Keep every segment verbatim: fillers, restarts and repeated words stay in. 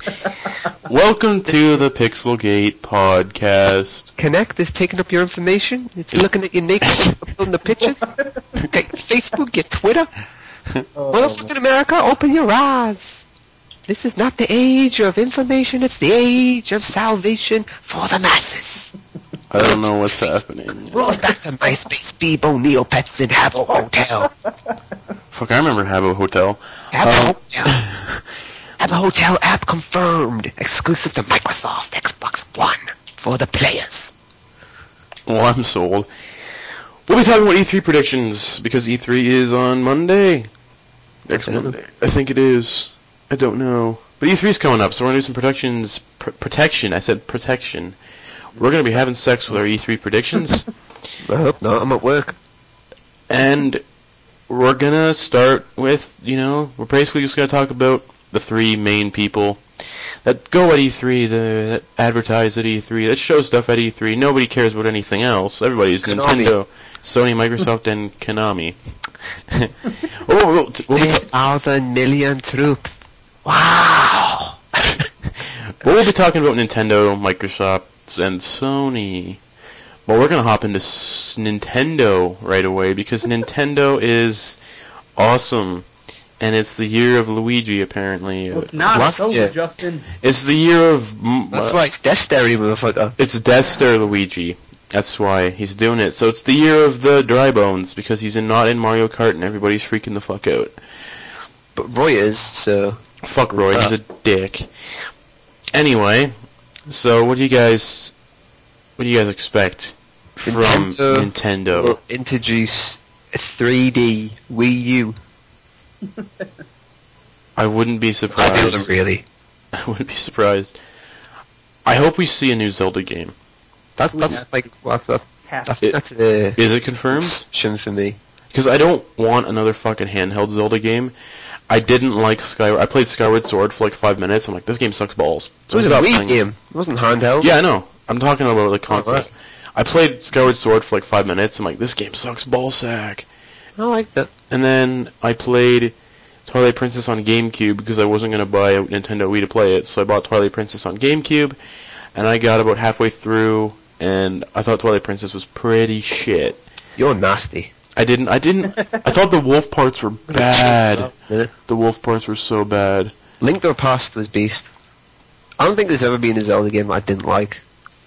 Welcome to the Pixelgate podcast. Connect is taking up your information. It's looking at your naked, uploading the pictures. Got your Facebook, your Twitter. Oh, Motherfucking America, open your eyes. This is not the age of information. It's the age of salvation for the masses. I don't know what's happening. Roll back to MySpace, Bebo, Neopets, and Habbo Hotel. Fuck, I remember Habbo Hotel. Habbo Um, Hotel. Habbo Hotel app confirmed. Exclusive to Microsoft Xbox One for the players. Well, I'm sold. We'll be talking about E three predictions, because E three is on Monday. Next Monday. I think it is. I don't know. But E three is coming up, so we're going to do some predictions. Pr- protection. I said protection. We're going to be having sex with our E three predictions. I hope not. I'm at work. And we're going to start with, you know, we're basically just going to talk about the three main people that go at E three, the, that advertise at E three, that show stuff at E three. Nobody cares about anything else. Everybody's Konami. Nintendo, Sony, Microsoft, and Konami. oh, we'll, we'll be Three ta- thousand million troops. Wow. well, we'll be talking about Nintendo, Microsoft, and Sony. Well, we're going to hop into s- Nintendo right away, because Nintendo is awesome. And it's the year of Luigi, apparently. Well, it's not. Last So, year. Justin. It's the year of... mm, That's uh, why it's Death Stereo, motherfucker. It's Death Star Luigi. That's why he's doing it. So it's the year of the dry bones, because he's in, not in Mario Kart, and everybody's freaking the fuck out. But Roy is, so... Fuck Roy, he's a dick. Anyway, so what do you guys... What do you guys expect from Nintendo Nintendo? will introduce a three D Wii U. I wouldn't be I surprised. don't really. I wouldn't be surprised. I hope we see a new Zelda game. That's that's like what that's Half. I think that's a Is it confirmed? assumption for me. Because I don't want another fucking handheld Zelda game. I didn't like Skyward. I played Skyward Sword for like five minutes. I'm like, this game sucks balls. It was I a stopped Wii playing. game. It wasn't handheld. Yeah, I know. I'm talking about the consoles. right. I played Skyward Sword for like five minutes. I'm like, this game sucks ballsack. I like that. And then I played Twilight Princess on GameCube because I wasn't going to buy a Nintendo Wii to play it. So I bought Twilight Princess on GameCube, and I got about halfway through, and I thought Twilight Princess was pretty shit. You're nasty. I didn't. I didn't. I thought the wolf parts were bad. Yeah. The wolf parts were so bad. Link to the Past was beast. I don't think there's ever been a Zelda game I didn't like.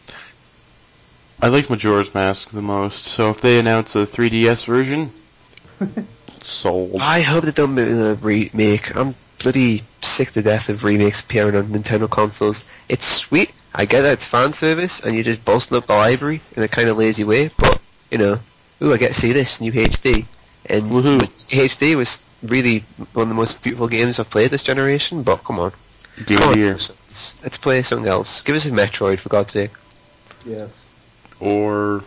I liked Majora's Mask the most. So if they announce a three D S version, sold. I hope they don't make a remake. I'm bloody sick to death of remakes appearing on Nintendo consoles. It's sweet. I get that it's fan service, and you're just bolstering up the library in a kind of lazy way. But you know, ooh, I get to see this new H D, and Woohoo. H D was really one of the most beautiful games I've played this generation. But come on, Dear Come on, dear. let's, let's play something else. Give us a Metroid, for God's sake. Yes. Or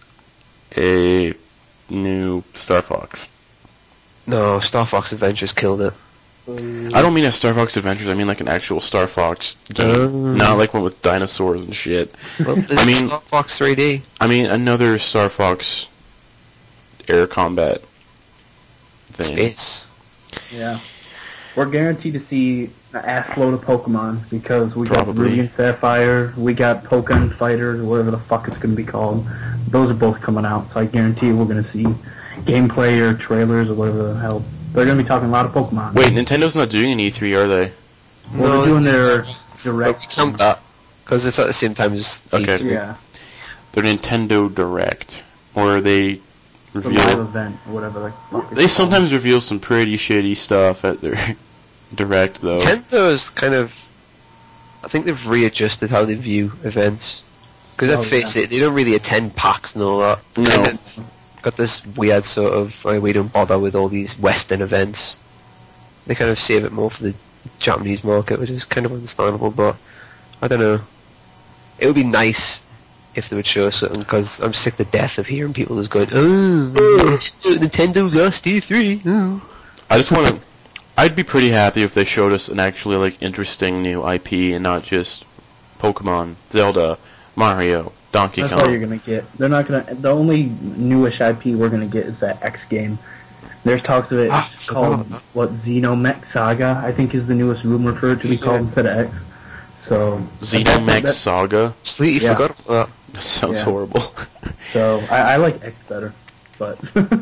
a new Star Fox. No, Star Fox Adventures killed it. I don't mean a Star Fox Adventures. I mean like an actual Star Fox game, Oh. not like one with dinosaurs and shit. Well, there's I mean- Star Fox three D. I mean another Star Fox air combat thing. Space. Yeah. We're guaranteed to see an ass load of Pokemon because we got Probably. Ruby and Sapphire, we got Pokemon Fighter, whatever the fuck it's going to be called. Those are both coming out, so I guarantee we're going to see gameplay or trailers or whatever the hell. They're going to be talking a lot of Pokemon. Wait, Nintendo's not doing an E three, are they? Well, they're doing their direct. But we count that because it's at the same time as Okay. E three. Yeah, Their Nintendo Direct, or they the live reveal. event or whatever the fuck it's They called. sometimes reveal some pretty shitty stuff at their Direct, though. Nintendo's kind of, I think they've readjusted how they view events. Because let's Oh, face yeah. it, they don't really attend PAX and all that. No. And then got this weird sort of, oh, we don't bother with all these Western events. They kind of save it more for the Japanese market, which is kind of understandable, but I don't know. It would be nice if they would show something, because I'm sick to death of hearing people just going, oh, Nintendo lost E three. Oh. I just want to. I'd be pretty happy if they showed us an actually like interesting new I P and not just Pokemon, Zelda, Mario, Donkey That's Kong. all you're gonna get. They're not gonna. The only newish I P we're gonna get is that X game. There's talks of it Ah, it's called forgot about what Xenomech Saga. I think is the newest rumor for it to be called Yeah. instead of X. So Xenomax that- Saga. Completely Yeah. forgot about That sounds Yeah. horrible. So I, I like X better, but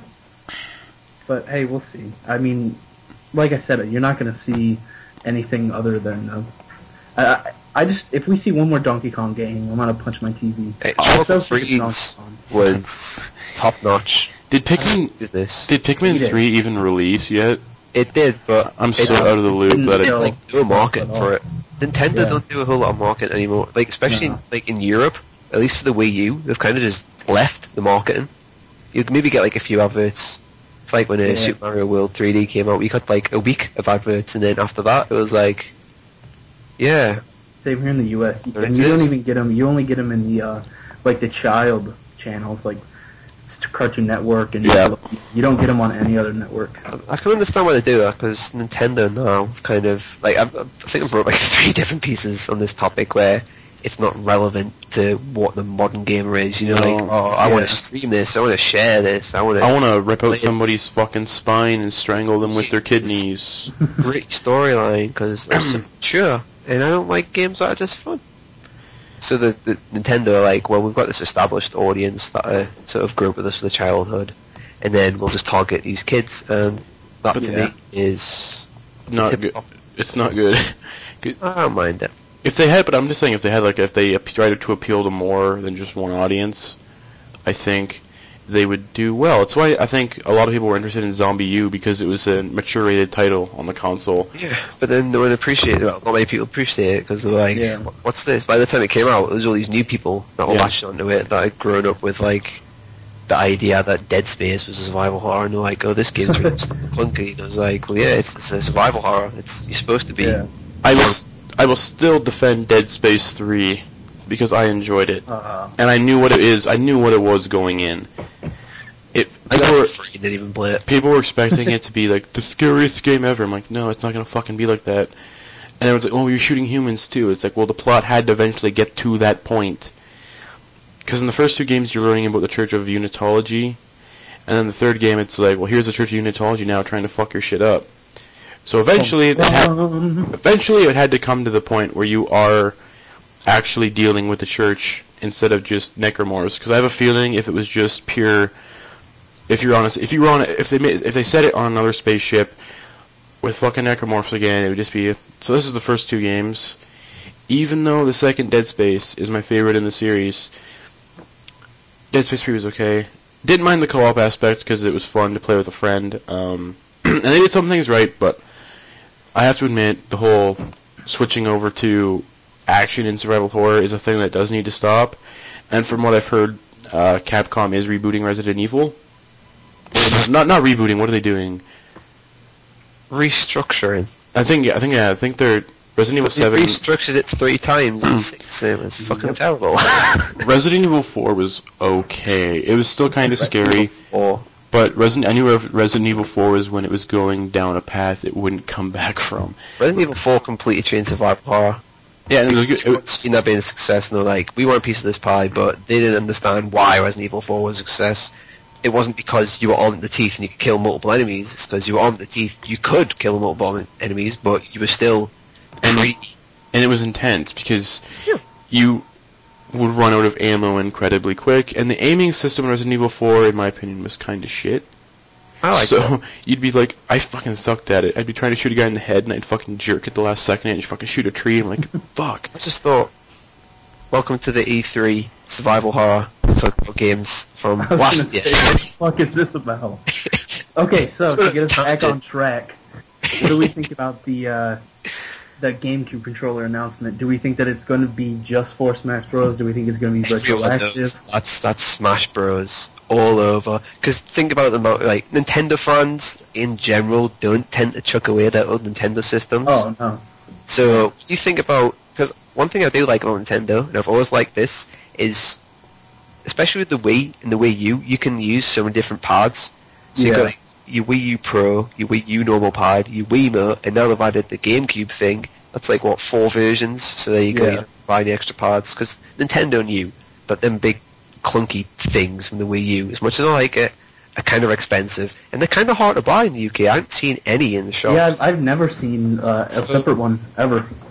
but hey, we'll see. I mean, like I said, you're not going to see anything other than. Uh, I, I I just if we see one more Donkey Kong game, I'm gonna punch my T V. that. I'm Tropical so sick of Donkey Freeze Kong. was top notch. Did Pikmin Is this? did Pikmin Hate it. three even release yet? It did, but I'm it so out of the loop didn't that didn't I, show- like do a market Not at for all. it. Nintendo Yeah. don't do a whole lot of marketing anymore. Like especially No. like in Europe, at least for the Wii U, they've kind of just left the marketing. You could maybe get like a few adverts. It's like when uh, Yeah. Super Mario World three D came out, we got like a week of adverts, and then after that, it was like, yeah, Same here in the U S. You, There and you don't exists. even get them. You only get them in the uh, like the child channels, like Cartoon Network, and Yeah. you don't get them on any other network. I, I can understand why they do that because Nintendo now kind of like I, I think I brought like three different pieces on this topic where it's not relevant to what the modern gamer is. You know, No. like oh, I want Yeah. to stream this, I want to share this, I want I to want to rip out Like, somebody's fucking spine and strangle them with their kidneys. great storyline because I'm so mature and I don't like games that are just fun. So the, the Nintendo are like, well, we've got this established audience that are sort of grew up with us for the childhood, and then we'll just target these kids, and that But to yeah. me is it's a Not tip good. off. It's not good. I don't mind it. If they had, but I'm just saying, if they had like, if they ap- tried to appeal to more than just one audience, I think they would do well. It's why I think a lot of people were interested in Zombie U because it was a mature-rated title on the console. Yeah, but then no one appreciated it. Well, not many people appreciate it because they're like, Yeah. "What- "What's this?" By the time it came out, there was all these new people that were Yeah. latching onto it that had grown up with like the idea that Dead Space was a survival horror, and they're like, "Oh, this game's really clunky." And I was like, "Well, yeah, it's, it's a survival horror. It's you're supposed to be." Yeah. I will, s- I will still defend Dead Space three because I enjoyed it Uh, and I knew what it is. I knew what it was going in. It I got people it were, for free. Didn't even play it. people were expecting it to be like the scariest game ever. I'm like, no, it's not gonna fucking be like that. And everyone's like, oh, you're shooting humans too. It's like, well, the plot had to eventually get to that point. Because in the first two games, you're learning about the Church of Unitology, and then the third game, it's like, well, here's the Church of Unitology now trying to fuck your shit up. So eventually, it had, um, eventually, it had to come to the point where you are actually dealing with the Church instead of just necromorphs. Because I have a feeling if it was just pure, if you're honest, if you were on, if they made, if they set it on another spaceship with fucking necromorphs again, it would just be. So this is the first two games. Even though the second Dead Space is my favorite in the series, Dead Space three was okay. Didn't mind the co-op aspect because it was fun to play with a friend. Um, and they did some things right, but I have to admit the whole switching over to action in survival horror is a thing that does need to stop. And from what I've heard, uh, Capcom is rebooting Resident Evil. Not not rebooting. What are they doing? Restructuring. I think I think yeah. I think they're Resident Evil They seven. restructured it three times in six. It was fucking Yep. terrible. Resident Evil four was okay. It was still kind of scary. Four. But Resident, I knew Resident Evil four was when it was going down a path it wouldn't come back from. Resident Evil four completely changed survival horror. Yeah, and it was good. It, It's seen that being a success, and they're like, we want a piece of this pie, but they didn't understand why Resident Evil four was a success. It wasn't because you were armed to the teeth and you could kill multiple enemies, it's because you were armed to the teeth, you could kill multiple en- enemies, but you were still And- free. and it was intense because Yeah. you would run out of ammo incredibly quick, and the aiming system in Resident Evil four, in my opinion, was kind of shit. I like so that. you'd be like, I fucking sucked at it. I'd be trying to shoot a guy in the head, and I'd fucking jerk at the last second, and I'd fucking shoot a tree. I'm like, fuck. I just thought, welcome to the E three survival horror for games from I was last gonna year. say, what the fuck is this about? Okay, so to get us back on track, what do we think about the uh, the GameCube controller announcement? Do we think that it's going to be just for Smash Bros? Do we think it's going to be Everyone knows retroactive? that's that's Smash Bros. All over. Because think about the amount, like Nintendo fans in general don't tend to chuck away their old Nintendo systems. Oh no, So you think about, because one thing I do like about Nintendo, and I've always liked this, is especially with the Wii and the Wii U, you can use so many different pads. So you've Yeah. got like, your Wii U Pro, your Wii U normal pad, your Wiimote, and now they've added the GameCube thing. That's like, what, four versions? So there you go, Yeah. you don't buy the extra pads. Because Nintendo knew that them big clunky things from the Wii U, as much as I like it, are kind of expensive. And they're kind of hard to buy in the U K. I haven't seen any in the shops. yeah, I've, I've never seen uh, a So- separate one ever.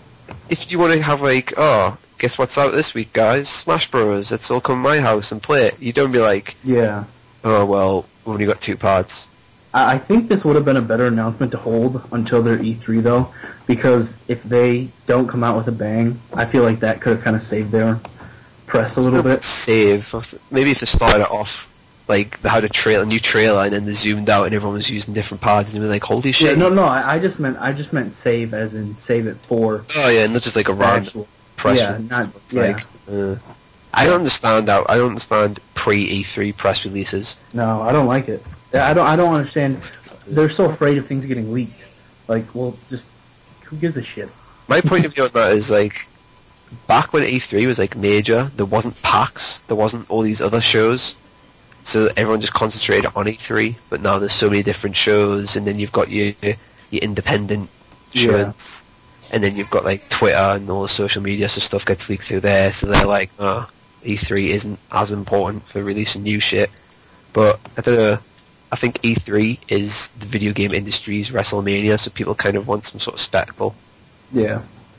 if you want to have like, oh, guess what's out this week, guys? Smash Bros. Let's all come to my house and play it. You don't be like, Yeah. oh well, we've only got two pads. I I think this would have been a better announcement to hold until their E three, though, because if they don't come out with a bang, I feel like that could have kind of saved their press a little bit. Save. Maybe if they started it off, like, they had a, trail, a new trailer and then they zoomed out and everyone was using different pads and they were like, holy shit. Yeah, no, no, I, I just meant I just meant save as in save it for. Oh yeah, not just like a random actual- press yeah, release. not- It's yeah. like, uh, I don't understand that. I don't understand pre-E three press releases. No, I don't like it. Yeah, I don't. I don't understand. They're so afraid of things getting leaked. Like, well, just who gives a shit? My point of view on that is like, back when E three was like major, there wasn't PAX, there wasn't all these other shows, so everyone just concentrated on E three. But now there's so many different shows, and then you've got your your independent shows, and then you've got like Twitter and all the social media, so stuff gets leaked through there. So they're like, oh, E three isn't as important for releasing new shit. But I don't know. I think E three is the video game industry's WrestleMania, so people kind of want some sort of spectacle. Yeah.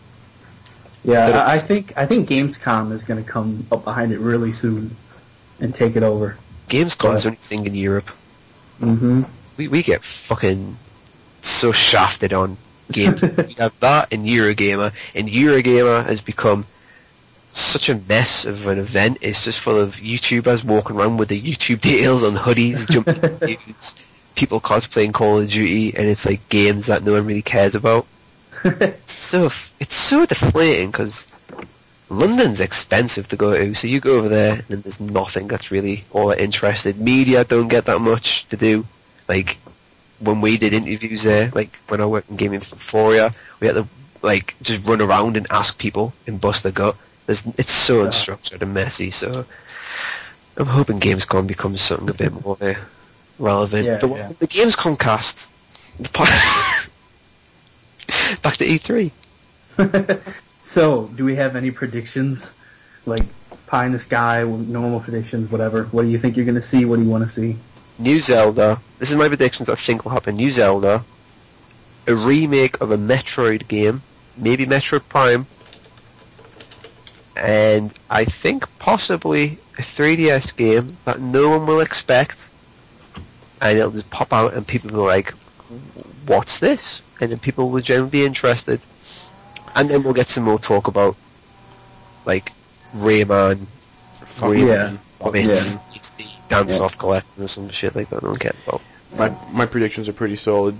Yeah, I, I think I think Gamescom is going to come up behind it really soon and take it over. Gamescom's the only thing in Europe. Mm-hmm. We we get fucking so shafted on games. We have that in Eurogamer, and Eurogamer has become such a mess of an event. It's just full of YouTubers walking around with the YouTube details on hoodies, jumping views, people cosplaying Call of Duty, and it's like games that no one really cares about. It's so it's so deflating because London's expensive to go to, so you go over there and there's nothing that's really all that interested. Media don't get that much to do. Like when we did interviews there, like when I worked in Gaming Euphoria, we had to like just run around and ask people and bust their gut. There's, it's so Yeah. unstructured and messy. So I'm hoping Gamescom becomes something a bit more uh, relevant. Yeah, the, yeah. the Gamescom cast. The po- Back to E three. So, do we have any predictions? Like, pie in the sky, normal predictions, whatever. What do you think you're going to see? What do you want to see? New Zelda. This is my predictions I think will happen. New Zelda. A remake of a Metroid game. Maybe Metroid Prime. And I think possibly a three D S game that no one will expect. And it'll just pop out and people will be like, what's this? And then people will generally be interested. And then we'll get some more talk about, like, Rayman. Rayman. Yeah. Of its, Yeah. its the Dance Yeah. Off collection or some shit like that. No one cares about. My my predictions are pretty solid.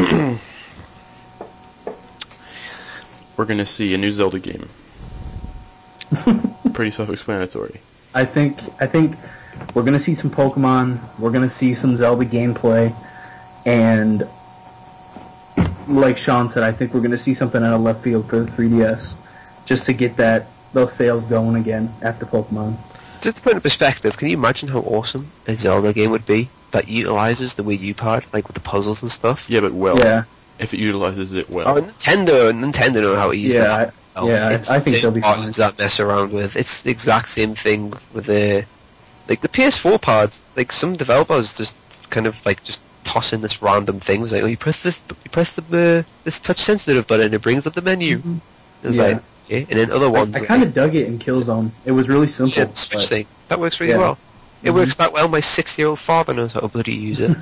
We're gonna see a new Zelda game. Pretty self-explanatory. I think I think we're going to see some Pokemon. We're going to see some Zelda gameplay. And like Sean said, I think we're going to see something out of left field for the three D S. Just to get that those sales going again after Pokemon. Just to put it in perspective, can you imagine how awesome a Zelda game would be that utilizes the Wii U pad, like with the puzzles and stuff? Yeah, but well, Yeah. if it utilizes it well. Oh, Nintendo, Nintendo know how to use Yeah, that. I- yeah, I- it's I the think same they'll be fine. buttons that mess around with. It's the exact same thing with the, like the P S four pad. Like some developers just kind of like just toss in this random thing. It's like, oh, you press this, you press the uh, this touch sensitive button, and it brings up the menu. Mhm. It's Yeah. like, okay. And then other I, ones, I like, kind of dug it in Killzone. It was really simple. shit, the Switch but- thing that works really Yeah. well. It Mhm. works that well. My six-year-old father knows how to bloody use it.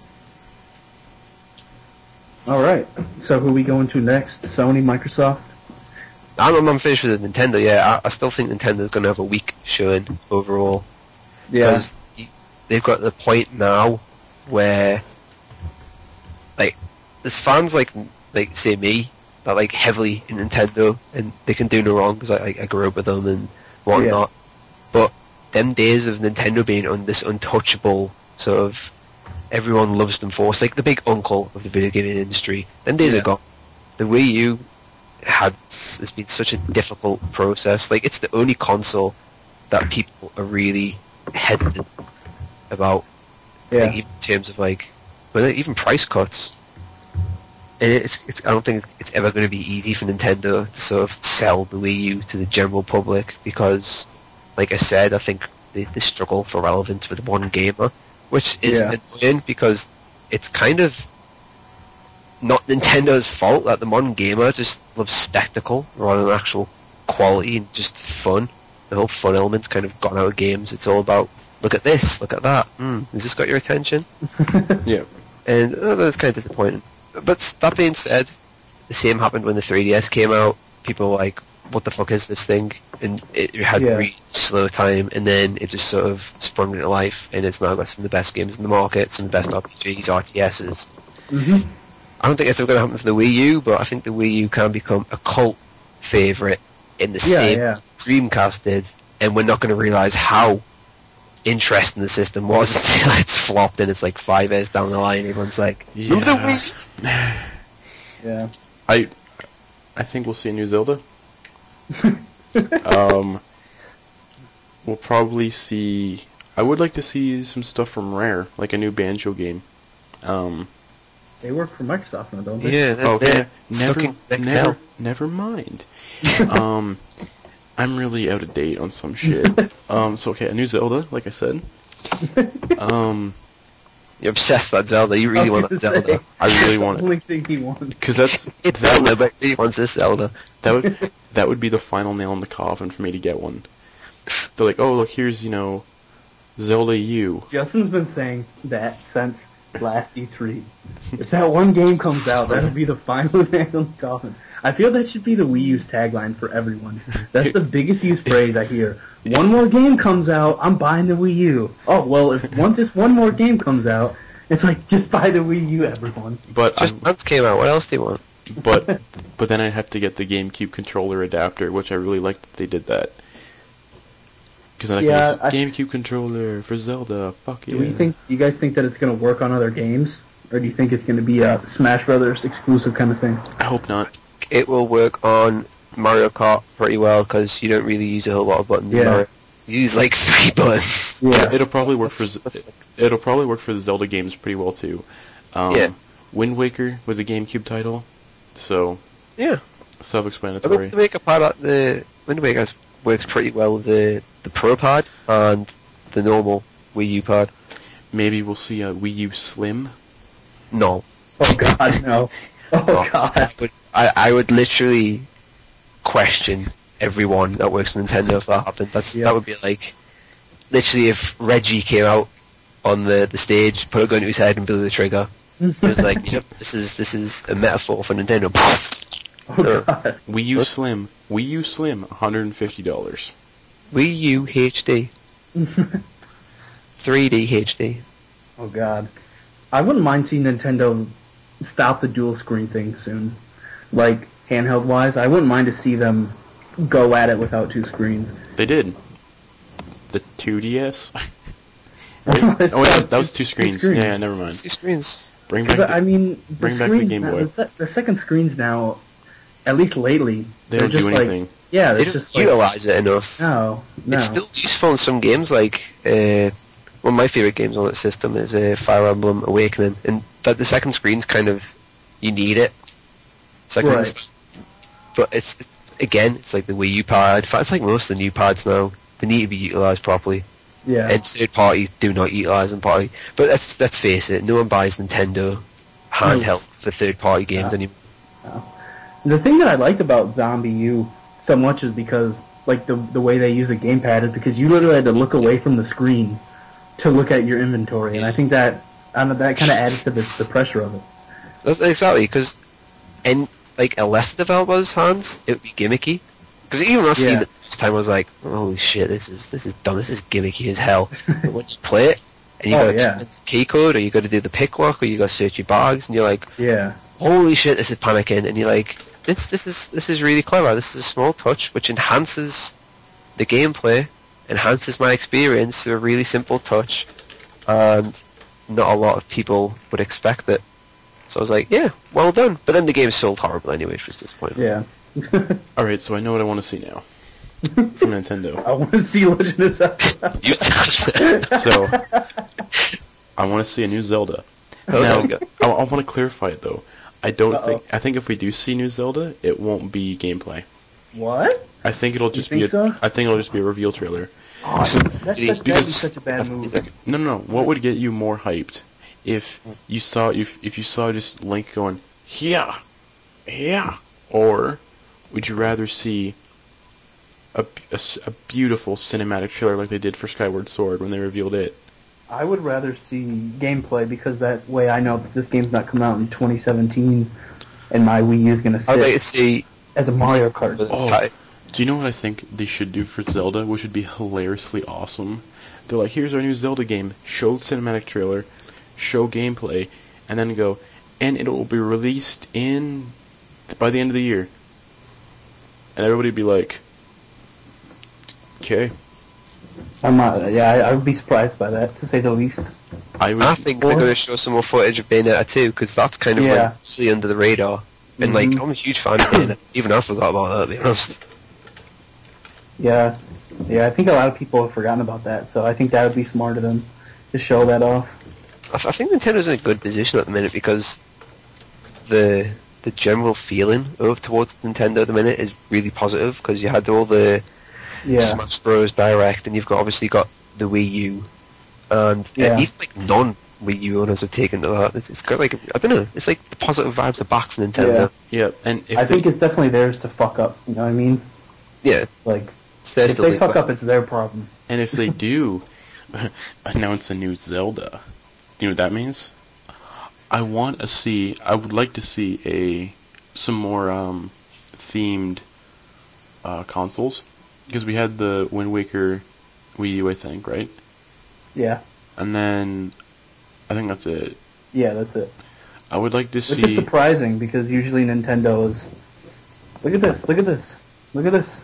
All right. So who we going to next? Sony, Microsoft? I'm, I'm finished with the Nintendo. Yeah, I, I still think Nintendo's going to have a weak showing overall. Yeah. Because they've got to the point now where, like, there's fans like, like say me, that like heavily in Nintendo, and they can do no wrong because I, I, I grew up with them and whatnot. But them days of Nintendo being on this untouchable sort of everyone loves them for, it's like the big uncle of the video gaming industry. Them days Yeah. are gone. The Wii U had it's been such a difficult process. Like it's the only console that people are really hesitant about. Yeah. Like, even in terms of like, well, even price cuts. And it's, it's I don't think it's ever going to be easy for Nintendo to sort of sell the Wii U to the general public because, like I said, I think they, they struggle for relevance with one gamer, which is Yeah. annoying because it's kind of not Nintendo's fault that the modern gamer just loves spectacle rather than actual quality and just fun. The whole fun element's kind of gone out of games. It's all about, look at this, look at that. Mm, has this got your attention? Yeah. And uh, that's kind of disappointing. But s- that being said, the same happened when the three D S came out. People were like, what the fuck is this thing? And it had Yeah. really slow time, and then it just sort of sprung into life, and it's now got some of the best games in the market, some of the best R P Gs, R T Ss. hmm I don't think it's ever going to happen for the Wii U, but I think the Wii U can become a cult favourite in the Yeah, same yeah. Dreamcast did, and we're not going to realise how interesting the system was until it's flopped and it's like five years down the line. Everyone's like, "Move the Yeah. Wii." Yeah. I I think we'll see a new Zelda. um, we'll probably see. I would like to see some stuff from Rare, like a new Banjo game. Um, They work for Microsoft now, don't they? Yeah, they're, okay, they're stuck never, in neck never, hell. never mind. um, I'm really out of date on some shit. Um, so okay, a new Zelda, like I said. Um, You're obsessed with that Zelda. You I really was want that gonna Zelda. say, I really that's want the it. only thing he wants. Because that's It's that Zelda, would, but he wants this Zelda. that would that would be the final nail in the coffin for me to get one. They're like, oh look, here's you know, Zelda U. Justin's been saying that since last E three. If that one game comes out, that'll be the final nail in the coffin. I feel that should be the Wii U's tagline for everyone. That's the biggest used phrase I hear. One more game comes out, I'm buying the Wii U. Oh, well, if one just one more game comes out, it's like, just buy the Wii U, everyone. But Just I'm, Dance came out. What else do you want? but but then I'd have to get the GameCube controller adapter, which I really liked that they did that. Because then I Yeah, can I- use GameCube controller for Zelda. Fuck yeah. Do we think, do you guys think that it's going to work on other games? Or do you think it's going to be a Smash Brothers exclusive kind of thing? I hope not. It will work on Mario Kart pretty well because you don't really use a whole lot of buttons in Yeah. Mario. You use like three buttons. Yeah. It'll probably work for That's- Z- it'll probably work for the Zelda games pretty well too. Um, Yeah. Wind Waker was a GameCube title, so Yeah. I mean, self-explanatory. the Maker Pad, the Wind Waker works pretty well with the the Pro Pad and the normal Wii U pad. Maybe we'll see a Wii U Slim. No. Oh god, no. Oh No. god. I would, I, I would literally question everyone that works at Nintendo if that happened. That's Yeah. That would be like literally if Reggie came out on the, the stage, put a gun to his head and blew the trigger. It was like, yep, this is this is a metaphor for Nintendo. Oh god. Wii U What? Slim. Wii U Slim, one hundred fifty dollars. Wii U H D, three D H D. Oh god. I wouldn't mind seeing Nintendo stop the dual screen thing soon. Like, handheld wise, I wouldn't mind to see them go at it without two screens. They did. The two D S. Right? Oh wait, that, that was two screens. screens. Yeah, yeah, never mind. Two screens. Bring back But the, I mean, the bring back the screens Game now- Boy. The, se- the second screens now, at least lately, They they're don't do just like- anything. yeah, They it's don't just like utilize it enough. no, no. It's still useful in some games, like uh, one of my favorite games on that system is uh, Fire Emblem Awakening, and that the second screen's kind of you need it. Second, Right. but it's, it's again, it's like the Wii U pad. In fact, it's like most of the new pads now. They need to be utilized properly, yeah. and third parties do not utilize them properly. But let's let's face it, no one buys Nintendo handhelds for third party games No. anymore. The thing that I liked about Zombie U so much is because, like, the the way they use the gamepad is because you literally had to look away from the screen to look at your inventory, and I think that I don't know, that kind of adds to the, the pressure of it. That's exactly because in like a less developer's hands, it would be gimmicky. Because even when I seen Yeah. it this time, I was like, "Holy shit, this is this is dumb. This is gimmicky as hell." But once you play it, and you Oh, got to yeah. key code, or you got to do the pick lock, or you got to search your bags, and you're like, Yeah. "Holy shit, this is panicking!" And you're like, "This this is this is really clever. This is a small touch which enhances the gameplay, enhances my experience through a really simple touch, and not a lot of people would expect it." So I was like, "Yeah, well done." But then the game sold horribly anyway, which was disappointing. Yeah. Alright, so I know what I want to see now. From Nintendo. I want to see Legend of Zelda. You So, I want to see a new Zelda. Oh, now, there we go. I, I want to clarify it though. I don't Uh-oh. think. I think if we do see new Zelda, it won't be gameplay. What? I think it'll just think be. A, so? I think it'll just be a reveal trailer. Oh, that's such, that'd be because- such a bad move. No, no, no. What would get you more hyped if you saw if if you saw just Link going, yeah, yeah, or would you rather see a, a s- a beautiful cinematic trailer like they did for Skyward Sword when they revealed it? I would rather see gameplay because that way I know that this game's not coming out in twenty seventeen, and my Wii U is gonna I'd like sit to see. as a Mario Kart. Oh, do you know what I think they should do for Zelda, which would be hilariously awesome? They're like, here's our new Zelda game, show cinematic trailer, show gameplay, and then go, and it will be released in, by the end of the year. And everybody would be like, okay. I'm not. Yeah, I, I would be surprised by that, to say the least. I would. I think they're going to show some more footage of Bayonetta two, because that's kind of Yeah. like really under the radar. And like, Mhm. I'm a huge fan of Bayonetta. Even I forgot about that, to be honest. Yeah, yeah. I think a lot of people have forgotten about that, so I think that would be smart of them to show that off. I, th- I think Nintendo's in a good position at the minute because the the general feeling of towards Nintendo at the minute is really positive because you had all the Yeah, Smash Bros. Direct and you've got obviously got the Wii U and Yeah. uh, even like non Wii U owners have taken to that. It's, it's got like I don't know. It's like the positive vibes are back from Nintendo. Yeah, and if I they, think it's definitely theirs to fuck up. You know what I mean? Yeah, Like, it's their if still they big fuck plan. up, it's their problem. and if they do announce a new Zelda, do you know what that means? I want to see. I would like to see a some more um, themed uh, consoles because we had the Wind Waker Wii U, I think, right? Yeah, And then I think that's it. yeah, that's it. I would like to Which is see. surprising because usually Nintendo is. Look at this! Look at this! Look at this!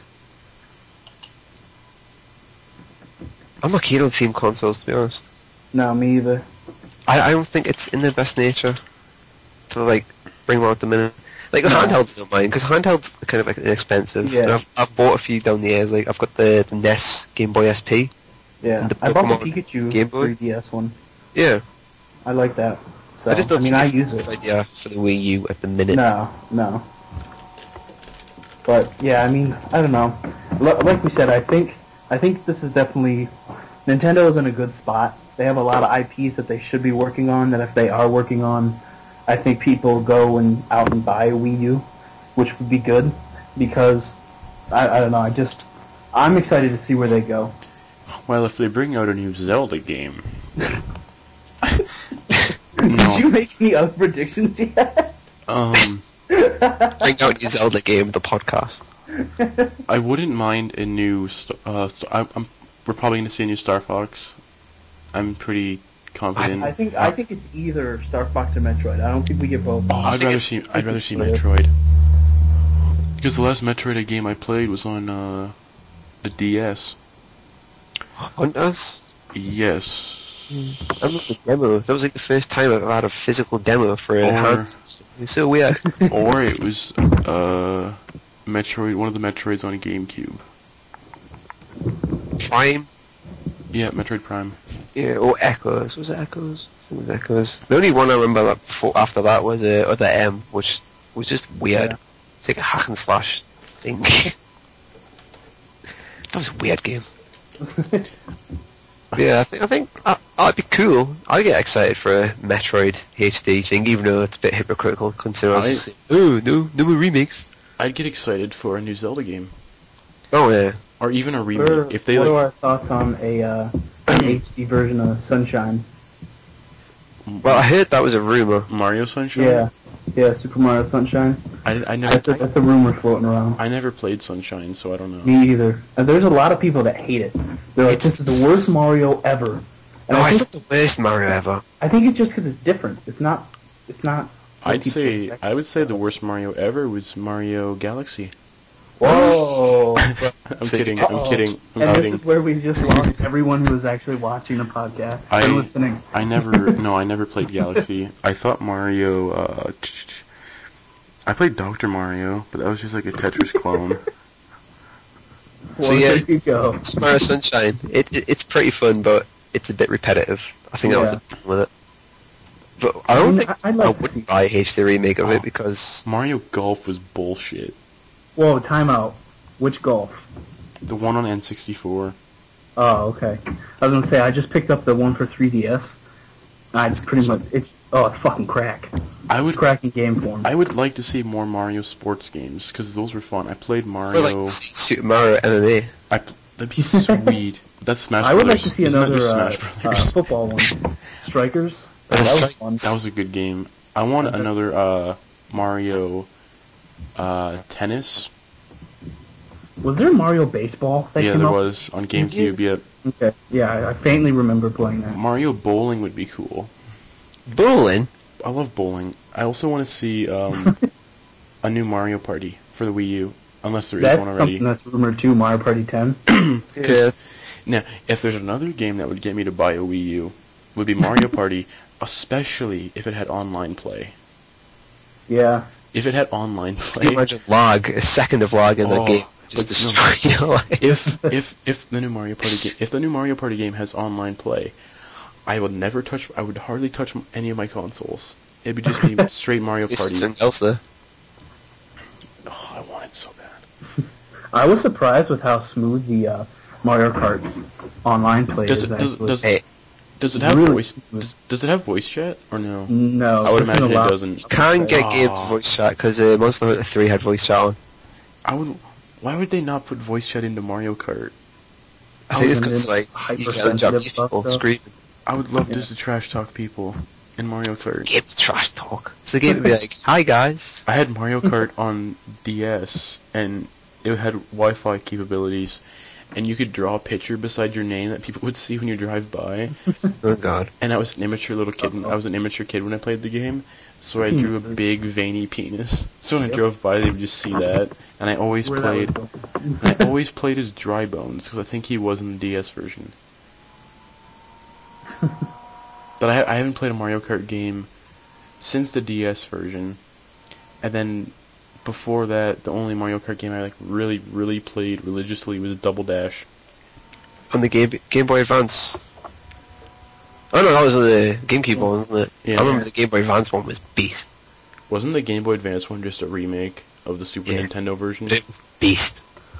I'm not keen on theme consoles to be honest. No, me either. I, I don't think it's in their best nature to like bring them out at the minute. Like No. handhelds, I don't mind because handhelds are kind of like inexpensive. Yeah. And I've, I've bought a few down the years. Like I've got the, the N E S Game Boy S P. Yeah, And the I bought the Pokemon Pikachu Game Boy? three D S one. Yeah, I like that. So I just don't I mean, think I it's use the best it. idea for the Wii U at the minute. No, no. But yeah, I mean, I don't know. L- like we said, I think I think this is definitely Nintendo is in a good spot. They have a lot of I Ps that they should be working on. That if they are working on, I think people go and out and buy a Wii U, which would be good because I, I don't know. I just I'm excited to see where they go. Well, if they bring out a new Zelda game, Did no, you make any other predictions yet? um, Bring out new Zelda game, the podcast. I wouldn't mind a new. St- uh, st- I, I'm. We're probably going to see a new Star Fox. I'm pretty confident. I think I think it's either Star Fox or Metroid. I don't think we get both. Oh, I I'd think rather it's- see. I I'd think rather it's see clear. Metroid. Because the last Metroid game I played was on uh, the D S. Hunters? Yes. I remember the demo. That was like the first time I've had a physical demo for a Or hand. It's so weird. or it was uh, Metroid. One of the Metroids on a GameCube. Prime? Yeah, Metroid Prime. Yeah, or Echoes. Was it Echoes? I think it was Echoes. The only one I remember that before, after that was uh, Other M, which was just weird. Yeah. It's like a hack and slash thing. That was a weird game. Yeah, I think I think uh, that'd be cool. I get excited for a Metroid H D thing, even though it's a bit hypocritical considering I was I- just saying, oh no, no more remakes. I'd get excited for a new Zelda game, Oh yeah, or even a What are, remake. If they what are like, our thoughts on a uh, an H D version of Sunshine? well I heard that was a rumor. Mario Sunshine. Yeah, yeah, Super Mario Sunshine. I, I never. That's a, that's a rumor floating around. I never played Sunshine, so I don't know. Me either. And there's a lot of people that hate it. They're like, It's- this is the worst Mario ever. And No, I it's think not the worst Mario ever. I think it's just because it's different. It's not. It's not. what I'd people say expect. I would say the worst Mario ever was Mario Galaxy. Whoa. I'm So- kidding. I'm Uh-oh. kidding. I'm And kidding. this is where we just lost everyone who was actually watching the podcast I- and listening. I never. No, I never played Galaxy. I thought Mario. Uh, I played Doctor Mario, but that was just like a Tetris clone. Well, So, yeah. there you go. Super Mario Sunshine. It, it it's pretty fun, but it's a bit repetitive. I think that was Yeah. the problem with it. But I don't I mean, think I- I, I'd like to wouldn't see- buy a H D remake of Oh. it because Mario Golf was bullshit. Whoa, timeout. Which golf? The one on N sixty-four. Oh, okay. I was gonna say I just picked up the one for three D S. I pretty much it's oh it's fucking crack. I would cracking game form. I would like to see more Mario sports games because those were fun. I played I Mario. like to see Super Mario M M A. I pl- that'd be sweet. That's Smash I would like Brothers. to see Isn't another that just uh, Smash uh, Brothers? football one. Strikers. That, Uh, that was Strike- fun. That was a good game. I want Okay. another uh, Mario uh, tennis. Was there Mario Baseball that Yeah, came there out? was on GameCube. Yeah, Okay. Yeah, I, I faintly remember playing that. Mario bowling would be cool. Bowling? I love bowling. I also want to see um, a new Mario Party for the Wii U, unless there is That's one already. something that's rumored too. Mario Party ten. Yeah. Now, if there's another game that would get me to buy a Wii U, it would be Mario Party, especially if it had online play. Yeah. If it had online Can play, you imagine lag, a second of lag in Oh, that game just but no. destroy your life? if if if the new Mario Party game, if the new Mario Party game has online play, I would never touch. I would hardly touch any of my consoles. It would just be straight Mario It's Party. something else there. Oh, I want it so bad. I was surprised with how smooth the uh, Mario Kart's online play Does is. it does actually. does Hey, does it have really voice? smooth. Does, does it have voice chat or no? No, I would doesn't imagine it allow- doesn't. you can get games Oh. voice chat because uh, Monster Hunter three had voice chat on. I would. Why would they not put voice chat into Mario Kart? I think it's and because then like you get the hypersensitive Japanese stuff, people though. screaming. I would love Yeah. just to trash talk people in Mario It's the Kart. game of trash talk. It's the game to be like, hi guys. I had Mario Kart on D S, and it had Wi-Fi capabilities, and you could draw a picture beside your name that people would see when you drive by. Oh god. And I was an immature little kid. Uh-oh. I was an immature kid when I played the game, so I drew a Penises. big veiny penis. So when I Yep. drove by, they would just see that. And I always Where played. that was going. And I always played as Dry Bones because I think he was in the D S version. But I, I haven't played a Mario Kart game since the D S version, and then before that, the only Mario Kart game I like really, really played religiously was Double Dash. On the Game Game Boy Advance. Oh no, that was the GameCube one, wasn't it? Yeah. I remember the Game Boy Advance one was beast. Wasn't the Game Boy Advance one just a remake of the Super Yeah. Nintendo version? It was beast.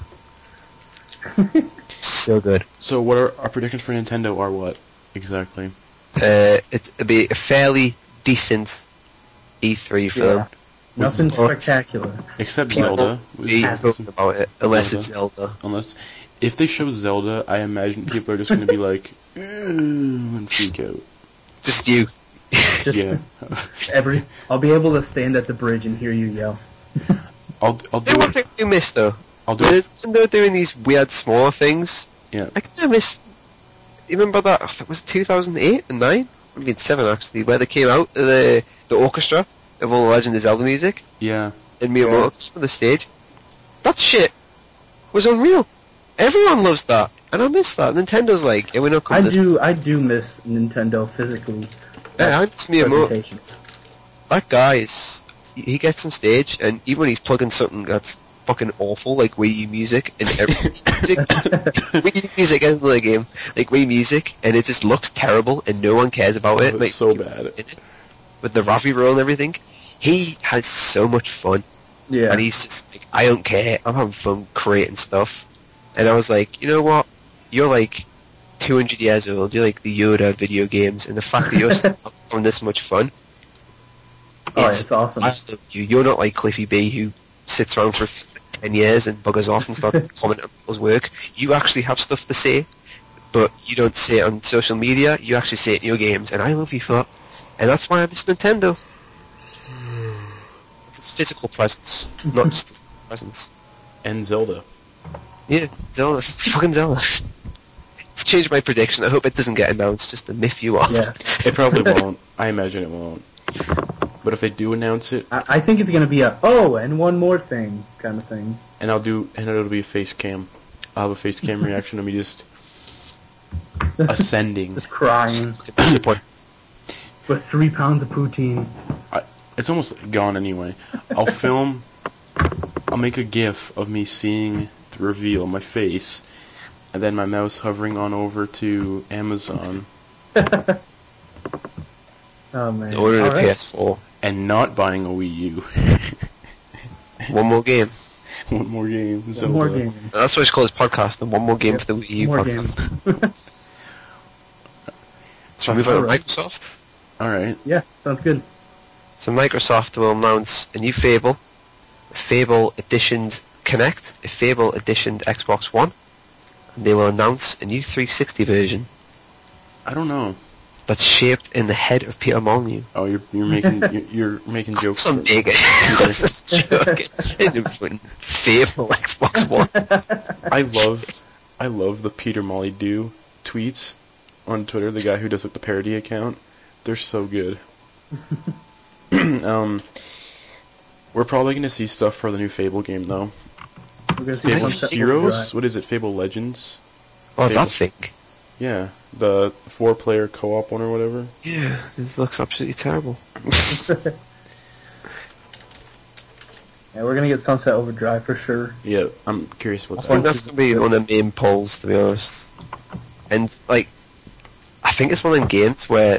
So good. So what are our predictions for Nintendo are what exactly? Uh, it, it'd be a fairly decent E three for Yeah. them. Nothing Well, spectacular. Except People Zelda. be talking about it unless Zelda. it's Zelda. Unless, if they show Zelda, I imagine people are just going to be like, "Ew," and freak out. Just you. Just Yeah. every, I'll be able to stand at the bridge and hear you yell. I'll I'll The do one it. thing we miss though, I'll do when it. when they're doing these weird smaller things, Yeah. I kind of miss. You remember that? I think it was two thousand eight and nine. I mean seven actually, where they came out the the orchestra of all the Legend of Zelda music Yeah. in Miyamoto on the stage. That shit was unreal. Everyone loves that, and I miss that. Nintendo's like, yeah, we're not I coming. This do, I do miss Nintendo physically. yeah, I miss Miyamoto. presentations. That guy is. He he gets on stage, and even when he's plugging something that's fucking awful, like Wii U music, and every music, Wii U music is the game, like Wii music, and it just looks terrible, and no one cares about Oh, it. it's Like so bad. with the Ravi roll and everything, he has so much fun, Yeah. and he's just like, I don't care. I'm having fun creating stuff, and I was like, you know what? You're like two hundred years old. You're like the Yoda of video games, and the fact that you're still having this much fun. Oh, is- it's awesome. I love you. You're not like Cliffy B who sits around for f- ten years and buggers off and starts commenting on people's work. You actually have stuff to say, but you don't say it on social media. You actually say it in your games, and I love you for that. And that's why I miss Nintendo. It's a physical presence, not just a presence. And Zelda. Yeah, Zelda. Fucking Zelda. I've changed my prediction. I hope it doesn't get announced just to miff you off. Yeah. It probably won't. I imagine it won't. But if they do announce it, I, I think it's gonna be a oh, and one more thing kind of thing. and I'll do, and it'll be a face cam. I'll have a face cam reaction of me just ascending. Just crying. Disappoint- But three pounds of poutine. It's almost gone anyway. I'll film. I'll make a GIF of me seeing the reveal, my face, and then my mouse hovering on over to Amazon Oh man. Order a All right. P S four. and not buying a Wii U. One more game. One more game. One Zelda. more game. That's what it's called, this podcast. And one more game Yep. for the Wii U More podcast. games. So we move on to Alright. Microsoft. All right. Yeah, sounds good. So Microsoft will announce a new Fable, a Fable Editioned Kinect, a Fable Editioned Xbox One, and they will announce a new three sixty version I don't know. that's shaped in the head of Peter Molyneux. Oh, you're you're making you're, you're making jokes. Some big joke. And then putting Fable Xbox One. I love I love the Peter Molyneux tweets on Twitter. The guy who does like the parody account. They're so good. um, we're probably gonna see stuff for the new Fable game though. We're gonna see Fable Sunset Heroes? Overdrive. What is it? Fable Legends? Oh, Fable. that thing. Yeah, the four-player co-op one or whatever. Yeah, this looks absolutely terrible. Yeah, we're gonna get Sunset Overdrive for sure. Yeah, I'm curious about I that. think that's going to be one of the main polls, to be honest. And, like, I think it's one of them games where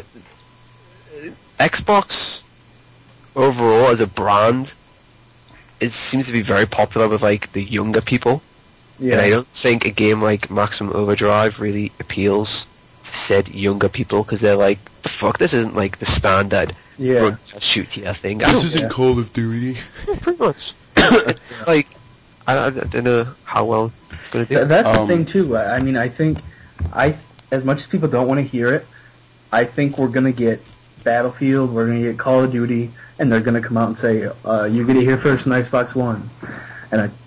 Xbox, overall, as a brand, it seems to be very popular with, like, the younger people. Yeah. And I don't think a game like Maximum Overdrive really appeals to said younger people, because they're like, the fuck, this isn't, like, the standard Yeah. run, shoot here thing. I don't, This isn't yeah. Call of Duty. yeah, pretty much. Like, I, I don't know how well it's going to do. Th- that's Um, the thing too. I I mean, I think, I as much as people don't want to hear it, I think we're gonna get Battlefield, we're gonna get Call of Duty, and they're gonna come out and say, uh, "You get it here first on Xbox One," and I.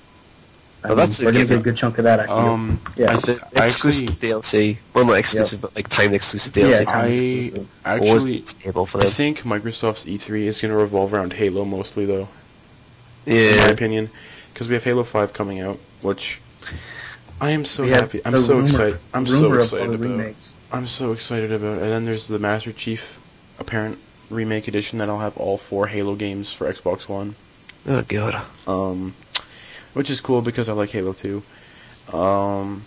I Well, mean, that's the we're gonna get a given. good chunk of that. I feel. Um, Yeah. I, The th- I exclusive actually, D L C, well, not exclusive, but like timed exclusive D L C. Yeah, I exclusive. always actually, stable for I them. think Microsoft's E three is going to revolve around Halo mostly, though. In my Yeah, opinion, because we have Halo five coming out, which I am so We have happy. I'm the so rumor- excited. I'm rumor so of excited other about. remakes. I'm so excited about. And then there's the Master Chief apparent remake edition that'll have all four Halo games for Xbox One. oh god. Um, which is cool because I like Halo two. Um,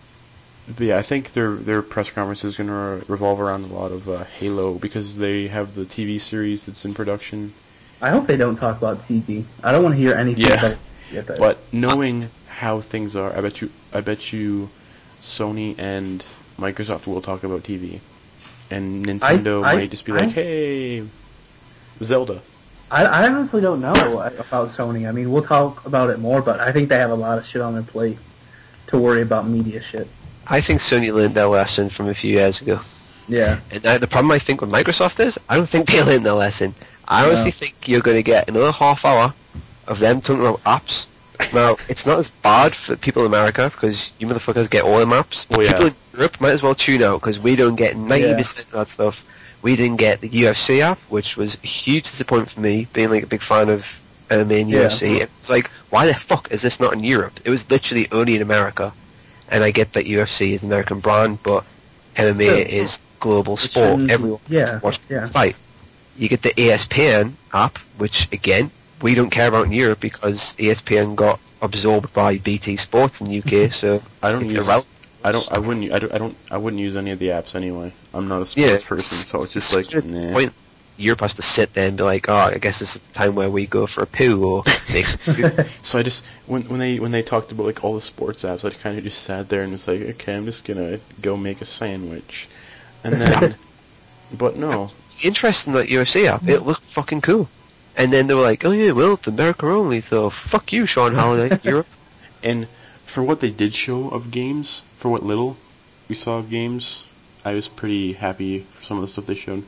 but yeah, I think their their press conference is going to re- revolve around a lot of uh, Halo because they have the T V series that's in production. I hope they don't talk about T V. I don't want to hear anything Yeah. about it. But But knowing how things are, I bet you, I bet you, Sony and Microsoft will talk about T V, and Nintendo I- might just be like, I- "Hey, Zelda." I, I honestly don't know about Sony. I mean, we'll talk about it more, but I think they have a lot of shit on their plate to worry about media shit. I think Sony learned their lesson from a few years ago. Yeah. And now the problem I think with Microsoft is, I don't think they learned their lesson. I honestly No. think you're going to get another half hour of them talking about apps. Now, it's not as bad for people in America, because you motherfuckers get all the maps. Oh, yeah. People in Europe might as well tune out, because we don't get ninety percent of that stuff. We didn't get the U F C app, which was a huge disappointment for me, being like a big fan of M M A and Yeah. U F C. It's like, why the fuck is this not in Europe? It was literally only in America. And I get that U F C is an American brand, but M M A Sure. is global It sport. shouldn't- Everyone yeah, wants to watch yeah. people fight. You get the E S P N app, which again we don't care about in Europe because E S P N got absorbed by B T Sports in the U K. So I don't it's use. irrelevant. I don't. I wouldn't. I don't. I don't. I wouldn't use any of the apps anyway. I'm not a sports Yeah, person, so it's just it's like, to the nah. point Europe has to sit there and be like, oh, I guess this is the time where we go for a poo or make some food. So I just when when they when they talked about like all the sports apps, I kind of just sat there and was like, okay, I'm just gonna go make a sandwich, and then, but no, Interesting, that U F C app. It looked fucking cool. And then they were like, oh yeah, well, it's America only, so fuck you, Sean Halliday, Europe. and for what they did show of games, for what little we saw of games, I was pretty happy for some of the stuff they showed.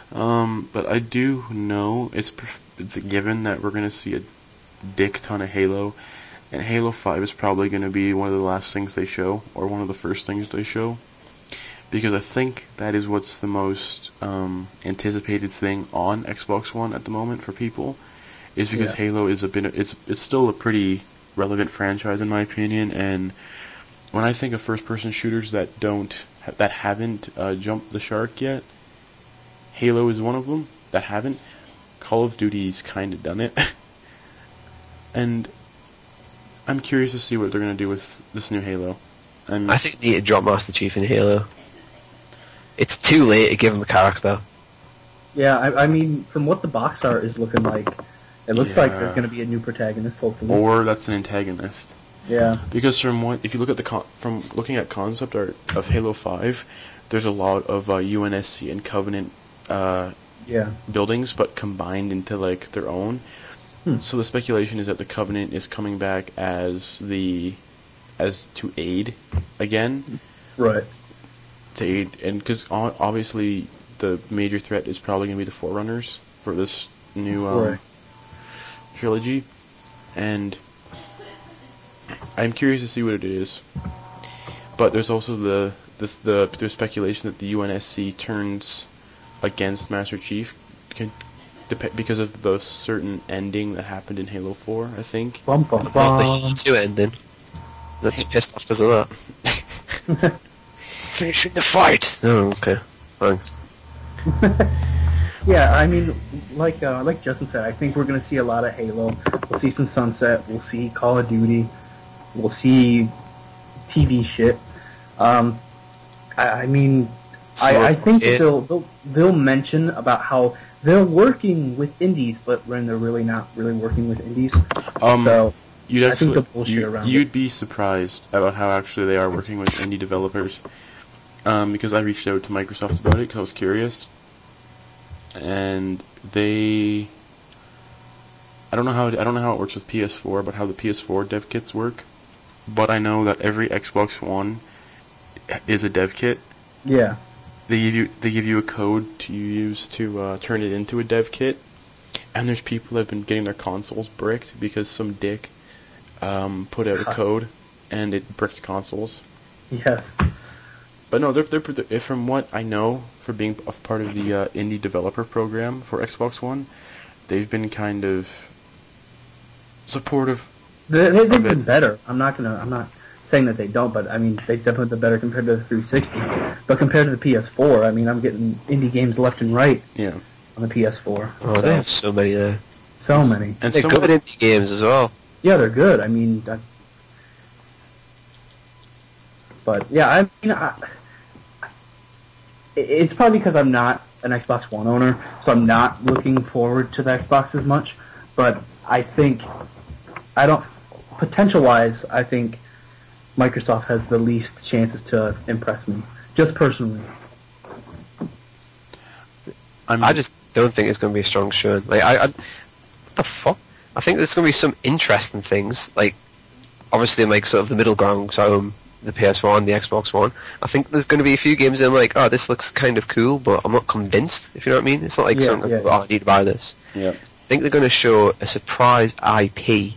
Um, but I do know it's perf- it's a given that we're gonna see a dick ton of Halo, and Halo five is probably gonna be one of the last things they show, or one of the first things they show, because I think that is what's the most um, anticipated thing on Xbox One at the moment for people, is because Yeah. Halo is a bit it's it's still a pretty relevant franchise in my opinion, and when I think of first-person shooters that don't that haven't uh, jumped the shark yet, Halo is one of them that haven't. Call of Duty's kind of done it, and I'm curious to see what they're gonna do with this new Halo. And I think they need to drop Master Chief in Halo. It's too late to give him a character. Yeah, I, I mean, from what the box art is looking like, it looks like Yeah. there's going to be a new protagonist, hopefully. or that's an antagonist. Yeah. Because from what, if you look at the con- from looking at concept art of Halo five, there's a lot of uh, U N S C and Covenant uh, Yeah. buildings, but combined into like their own. Hmm. So the speculation is that the Covenant is coming back as the as to aid again. Right. To aid, and because obviously the major threat is probably going to be the Forerunners for this new um, Right. trilogy, and I'm curious to see what it is. But there's also the the the there's speculation that the U N S C turns against Master Chief can, dep- because of the certain ending that happened in Halo four, I think. Bum, bum, Not bum. the E two ending. That's pissed off because of that. Finishing the fight! Oh, okay. Thanks. Yeah, I mean, like uh, like Justin said, I think we're going to see a lot of Halo. We'll see some Sunset. We'll see Call of Duty. We'll see T V shit. Um, I, I mean, I, I think that they'll, they'll they'll mention about how they're working with indies, but when they're really not really working with indies. Um, so you'd I actually think the bullshit you, around you'd it. be surprised about how actually they are working with indie developers. Um, because I reached out to Microsoft about it because I was curious, and they. I don't know how it, I don't know how it works with P S four, but how the P S four dev kits work. But I know that every Xbox One is a dev kit. Yeah. They give you they give you a code to use to uh, turn it into a dev kit, and there's people that have been getting their consoles bricked because some dick um, put out a code and it bricked consoles. Yes. But no, they're, they're, they're from what I know, for being a part of the uh, indie developer program for Xbox One, they've been kind of supportive. They, they, they've of been it. better. I'm not gonna. I'm not saying that they don't, but I mean they've definitely been better compared to the three sixty. But compared to the P S four, I mean I'm getting indie games left and right Yeah, on the P S four. Oh, so, they have so many there. so and, many. and They're some good of, indie games as well. Yeah, they're good. I mean, I, but yeah, I mean, I, it's probably because I'm not an Xbox One owner, so I'm not looking forward to the Xbox as much. But I think I don't potential-wise, I think Microsoft has the least chances to impress me, just personally. I'm, I just don't think it's going to be a strong showing. Like, I, I, what the fuck? I think there's going to be some interesting things. Like, obviously, like sort of the middle ground. So I own the P S one, the Xbox One. I think there's going to be a few games that I'm like, oh, this looks kind of cool, but I'm not convinced. If you know what I mean? It's not like Yeah, something. yeah, Oh, I need to buy this. yeah. I think they're going to show a surprise I P.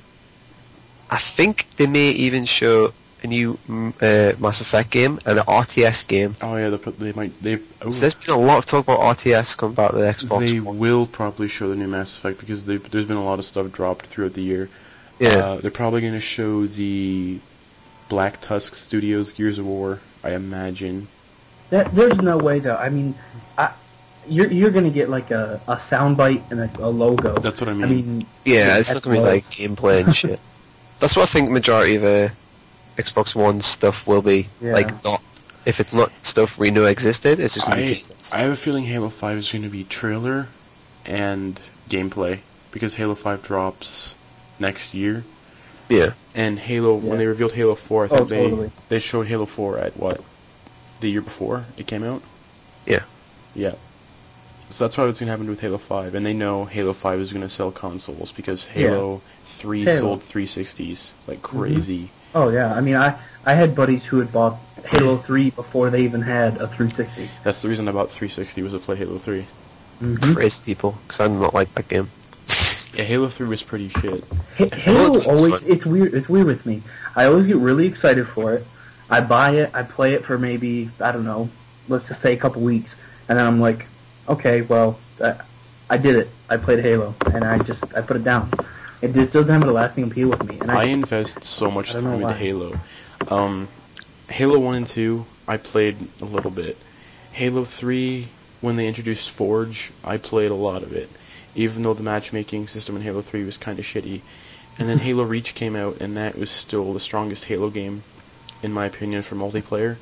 I think they may even show a new mm, uh, Mass Effect game and an R T S game. Oh yeah, they, they might they. Oh, So there's been a lot of talk about R T S coming back to the Xbox they One. will probably show the new Mass Effect because they, there's been a lot of stuff dropped throughout the year. Yeah. Uh, they're probably going to show the Black Tusk Studios Gears of War, I imagine. That, there's no way though. I mean, I, you're you're gonna get like a, a soundbite and a, a logo. That's what I mean. I mean, Yeah, it's not going to be like most. gameplay and shit. That's what I think majority of uh, Xbox One stuff will be. Yeah. Like, not if it's not stuff we know existed, it's just going to be I, teasers. I have a feeling Halo five is going to be trailer and gameplay because Halo five drops next year. Yeah. And Halo, Yeah. when they revealed Halo four, I think Oh, totally. they they showed Halo four at what? The year before it came out? Yeah. Yeah. So that's probably what's going to happen with Halo five. And they know Halo five is going to sell consoles because Halo three Halo. sold three sixties like crazy. Oh yeah, I mean, I I had buddies who had bought Halo three before they even had a three sixty. That's the reason I bought three sixty was to play Halo three. Mm-hmm. Crazy people, because I'm not like that game. Yeah, Halo three was pretty shit. H- Halo Well, it's always fun. it's weird. It's weird with me. I always get really excited for it. I buy it. I play it for maybe I don't know. Let's just say a couple weeks, and then I'm like, okay, well, I, I did it. I played Halo, and I just I put it down. It just doesn't have a lasting appeal with me. And I, I invest so much I don't know time into why. Halo. Um, Halo one and two, I played a little bit. Halo three, when they introduced Forge, I played a lot of it, even though the matchmaking system in Halo three was kind of shitty. And then Halo Reach came out, and that was still the strongest Halo game, in my opinion, for multiplayer.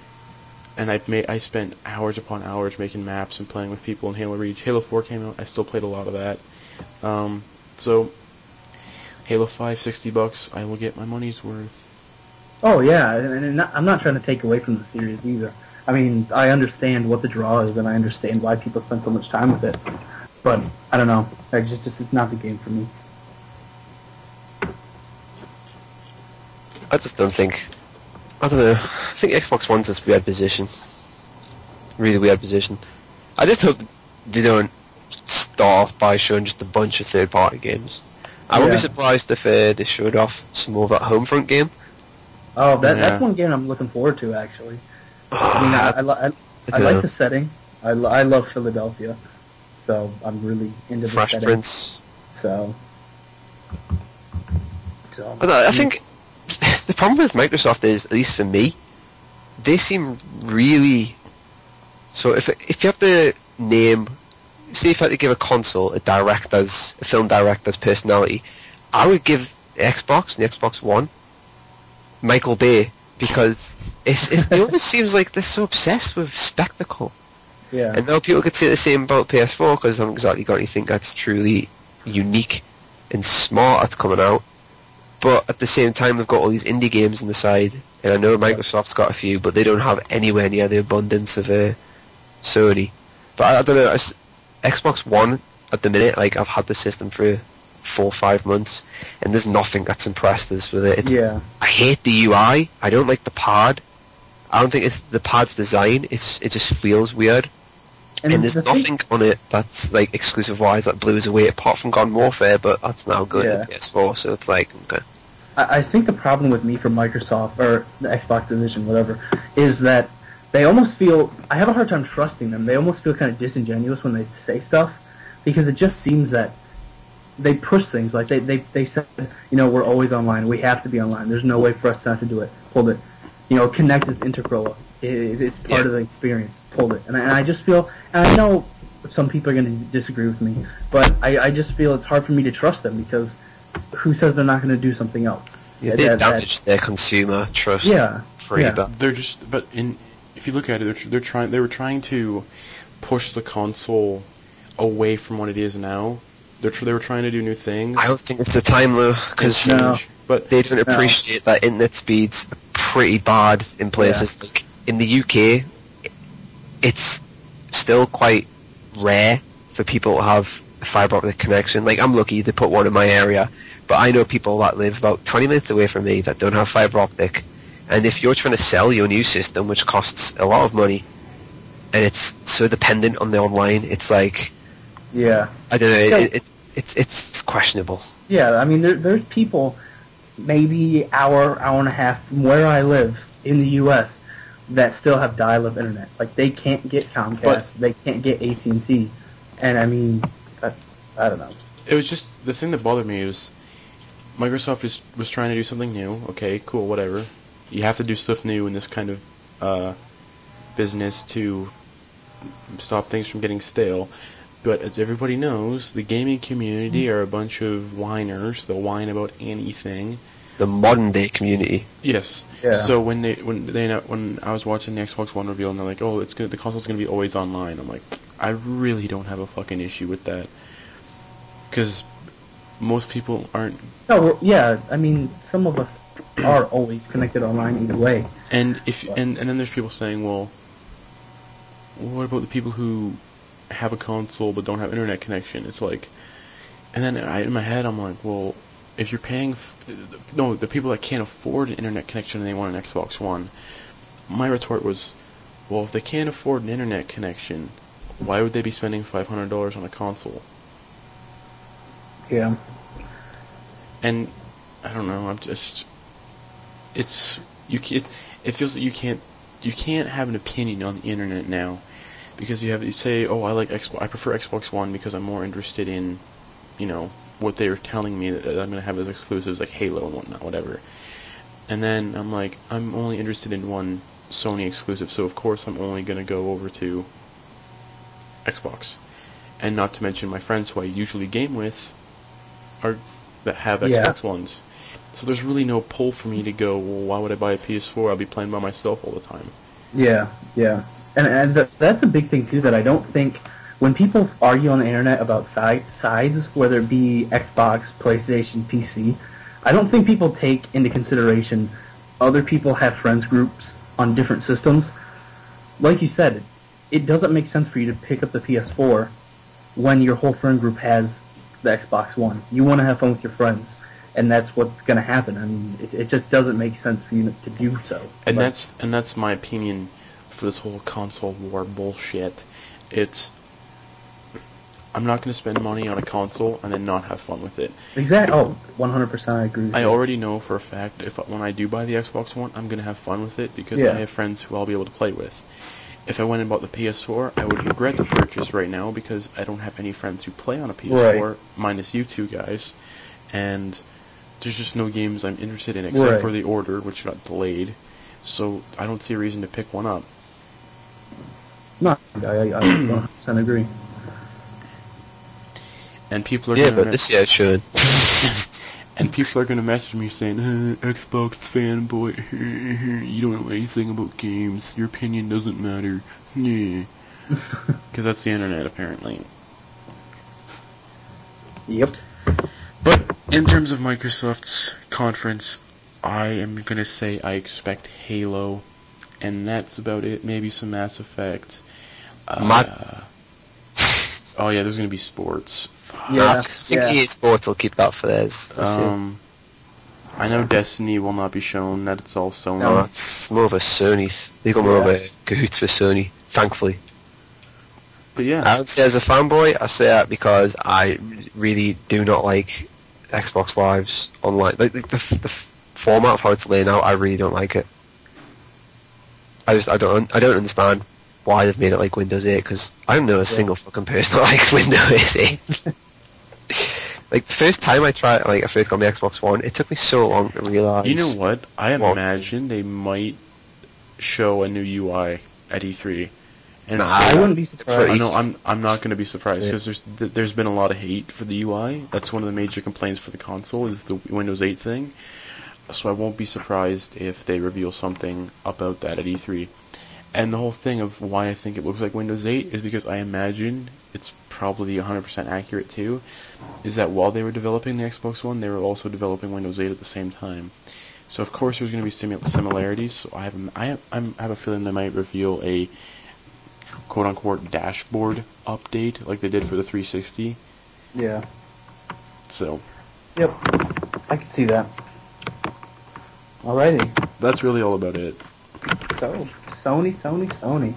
And I made I spent hours upon hours making maps and playing with people in Halo Reach. Halo four came out, I still played a lot of that. Um, so Halo five, sixty bucks, I will get my money's worth. Oh yeah, and, and not, I'm not trying to take away from the series either. I mean, I understand what the draw is, and I understand why people spend so much time with it. But I don't know. It's just, just it's not the game for me. I just don't think. I don't know. I think Xbox One's this weird position. Really weird position. I just hope they don't start off by showing just a bunch of third-party games. I won't Yeah. be surprised if uh, they showed off some more of that Homefront game. Oh, that Yeah. that's one game I'm looking forward to actually. I mean, I I, li- I, I don't like know. the setting. I, lo- I love Philadelphia, so I'm really into the Fresh setting. Prince. So, so But I I think the problem with Microsoft is, at least for me, they seem really. So if if you have to name, say if I had to give a console a director's, a film director's personality, I would give the Xbox and the Xbox One Michael Bay, because it's, it's, it almost seems like they're so obsessed with spectacle. yeah, And now people could say the same about P S four because they haven't exactly got anything that's truly unique and smart that's coming out. But at the same time, they've got all these indie games on the side, and I know Microsoft's got a few, but they don't have anywhere near the abundance of uh, Sony. But I, I don't know. As Xbox One at the minute, like I've had the system for four or five months, and there's nothing that's impressed us with it. It's, yeah. I hate the U I. I don't like the pad. I don't think it's the pad's design. It's it just feels weird. And, And there's the thing- nothing on it that's like exclusive wise that blew us away apart from Garden Warfare, but that's now going Yeah. to P S four, so it's like okay. I, I think the problem with me for Microsoft or the Xbox division, whatever, is that they almost feel I have a hard time trusting them. They almost feel kind of disingenuous when they say stuff because it just seems that they push things like they they they said, you know, we're always online. We have to be online. There's no way for us not to do it. Pulled it. You know, Connect is integral. It, it's part Yeah. of the experience. Pulled it. And I, and I just feel, and I know some people are going to disagree with me, but I, I just feel it's hard for me to trust them because who says they're not going to do something else? Yeah, That- they that- that- damaged their consumer trust. Yeah, Pretty yeah. bad. They're just, but in if you look at it, they're, they're trying. They were trying to push the console away from what it is now. They're tr- they were trying to do new things. I don't think it's the time though, because and No. change, but they don't No. appreciate that internet speeds are pretty bad in places like in the U K. It's still quite rare for people to have a fibre optic connection. Like I'm lucky they put one in my area, but I know people that live about twenty minutes away from me that don't have fibre optic. And if you're trying to sell your new system, which costs a lot of money, and it's so dependent on the online, it's like Yeah. I don't know. Yeah. It, it, it, it's questionable. Yeah, I mean, there, there's people maybe hour, hour and a half from where I live in the U S that still have dial-up internet. Like, they can't get Comcast, But- they can't get A T and T. And, I mean, I, I don't know. it was just the thing that bothered me was Microsoft was was trying to do something new. Okay, cool, whatever. You have to do stuff new in this kind of uh, business to stop things from getting stale. But as everybody knows, the gaming community are a bunch of whiners. They'll whine about anything. The modern day community. Yes. Yeah. So when they when they when I was watching the Xbox One reveal and they're like, oh, it's gonna the console's gonna be always online. I'm like, I really don't have a fucking issue with that, because most people aren't. No, well, yeah, I mean, some of us are always connected online either way. And if and and then there's people saying, well, what about the people who have a console but don't have internet connection? It's like, and then I, in my head I'm like, well, if you're paying, f- no, the people that can't afford an internet connection and they want an Xbox One. My retort was, well, if they can't afford an internet connection, why would they be spending five hundred dollars on a console? Yeah. And I don't know. I'm just, it's you. ca- It, it feels like you can't you can't have an opinion on the internet now, because you have you say, oh, I like Xbox. I prefer Xbox One because I'm more interested in, you know, what they were telling me that I'm gonna have as exclusives like Halo and whatnot, whatever. And then I'm like, I'm only interested in one Sony exclusive, so of course I'm only gonna go over to Xbox. And not to mention my friends who I usually game with are that have Yeah. Xbox Ones. So there's really no pull for me to go, well, why would I buy a P S four? I'll be playing by myself all the time. Yeah, yeah, and and th- that's a big thing too. That I don't think when people argue on the internet about side sides, whether it be Xbox, PlayStation, P C, I don't think people take into consideration other people have friends groups on different systems like you said, it doesn't make sense for you to pick up the P S four when your whole friend group has the Xbox One. You want to have fun with your friends, and that's what's going to happen. I mean, it, it just doesn't make sense for you to do so. And But- that's and that's my opinion for this whole console war bullshit. It's I'm not going to spend money on a console and then not have fun with it. Exactly. Oh, one hundred percent I agree with I you. already know for a fact if when I do buy the Xbox One, I'm going to have fun with it because Yeah. I have friends who I'll be able to play with. If I went and bought the P S four, I would regret the purchase right now because I don't have any friends who play on a P S four, Right. minus you two guys, and there's just no games I'm interested in except Right. for The Order, which got delayed, so I don't see a reason to pick one up. No, I, I, I one hundred percent agree. And people are Yeah, gonna but this year it should. and people are gonna message me saying, uh, Xbox fanboy, you don't know anything about games, your opinion doesn't matter. Yeah. Because that's the internet, apparently. Yep. But in terms of Microsoft's conference, I am gonna say I expect Halo, and that's about it. Maybe some Mass Effect. Uh, Mad- oh yeah, there's gonna be sports. Yeah. I think yeah. E A Sports will keep that for theirs. this year. Um, I know Destiny will not be shown. That it's all Sony. No, it's more of a Sony. Th- they got more of a cahoots with Sony, thankfully. But yeah, I would say as a fanboy, I say that because I really do not like Xbox Live's online. Like the, the, the format of how it's laid out, I really don't like it. I just I don't I don't understand why they've made it like Windows eight because I don't know a single fucking person that likes Windows eight. Like the first time I tried, like I first got my Xbox One, it took me so long to realize. you know what? I What? imagine they might show a new U I at E three. And Nah, say I that- wouldn't be surprised. I know I'm I'm not going to be surprised That's it. because there's th- there's been a lot of hate for the U I. That's one of the major complaints for the console is the Windows eight thing. So I won't be surprised if they reveal something about that at E three. And the whole thing of why I think it looks like Windows eight is because I imagine it's probably one hundred percent accurate too. Is that while they were developing the Xbox One, they were also developing Windows eight at the same time. So of course there's going to be simu- similarities. So I have I have, I'm, I have a feeling they might reveal a quote unquote dashboard update like they did for the three sixty. Yeah. So Yep. I can see that. Alrighty. that's really all about it. So, Sony, Sony, Sony.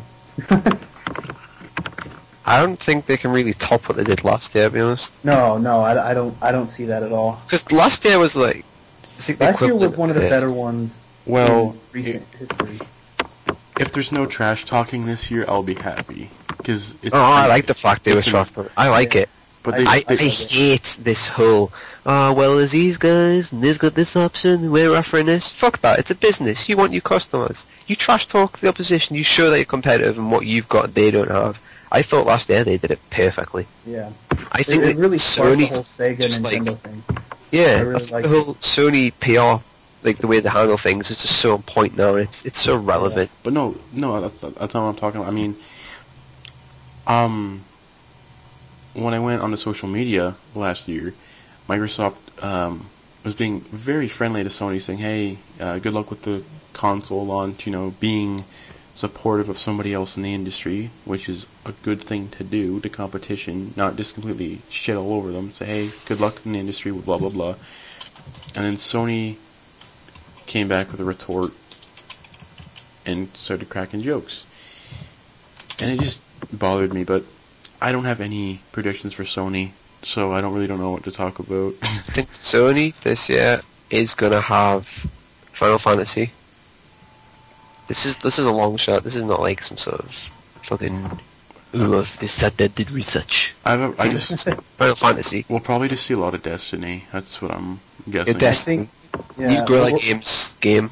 I don't think they can really top what they did last year, to be honest. no, no, I, I don't, I don't see that at all. Because last year was like, I think the Last year was equivalent one of the it. better ones Well, in recent history. If there's no trash talking this year, I'll be happy because it's. Oh, I like the fact they were it's an- trash. I like Yeah. it. But they, I, they, I hate this whole, oh, well, there's these guys, and they've got this option, we're offering this. Fuck that, it's a business. You want your customers. You trash talk the opposition, you show that you're competitive and what you've got they don't have. I thought last year they did it perfectly. Yeah. I It, think it that really sparked the Sony's whole Sega just Nintendo like, thing. yeah, I I really think like the whole Sony P R, like the way they handle things, is just so on point now, and it's, it's so relevant. but no, no, that's that's not what I'm talking about. I mean, um, when I went onto social media last year, Microsoft um, was being very friendly to Sony, saying, "Hey, uh, good luck with the console launch. You know, being supportive of somebody else in the industry, which is a good thing to do to competition, not just completely shit all over them. Say, hey, good luck in the industry, blah blah blah." And then Sony came back with a retort and started cracking jokes, and it just bothered me. But I don't have any predictions for Sony, so I don't really don't know what to talk about. I think Sony this year is gonna have Final Fantasy. This is this is a long shot. This is not like some sort of fucking. Ooh, I've sat there did research. I have a, I just Final Fantasy. we'll probably just see a lot of Destiny. That's what I'm guessing. Your Destiny. Yeah, New Gorilla well, Games game.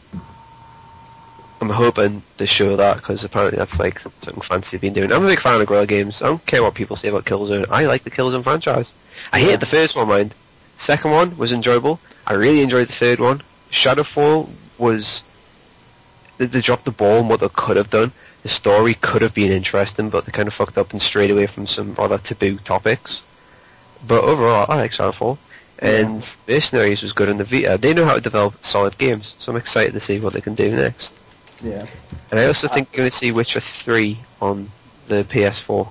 I'm hoping they show that because apparently that's like something fancy been doing. I'm a big fan of Gorilla Games. I don't care what people say about Killzone. I like the Killzone franchise. I Yeah. hated the first one, mind. Second one was enjoyable. I really enjoyed the third one. Shadowfall was they, they dropped the ball on what they could have done. The story could have been interesting, but they kind of fucked up and strayed away from some rather taboo topics. But overall, I like Shadowfall. And Mercenaries was good on the Vita. They know how to develop solid games, so I'm excited to see what they can do next. Yeah. And I also think you're going to see Witcher three on the P S four.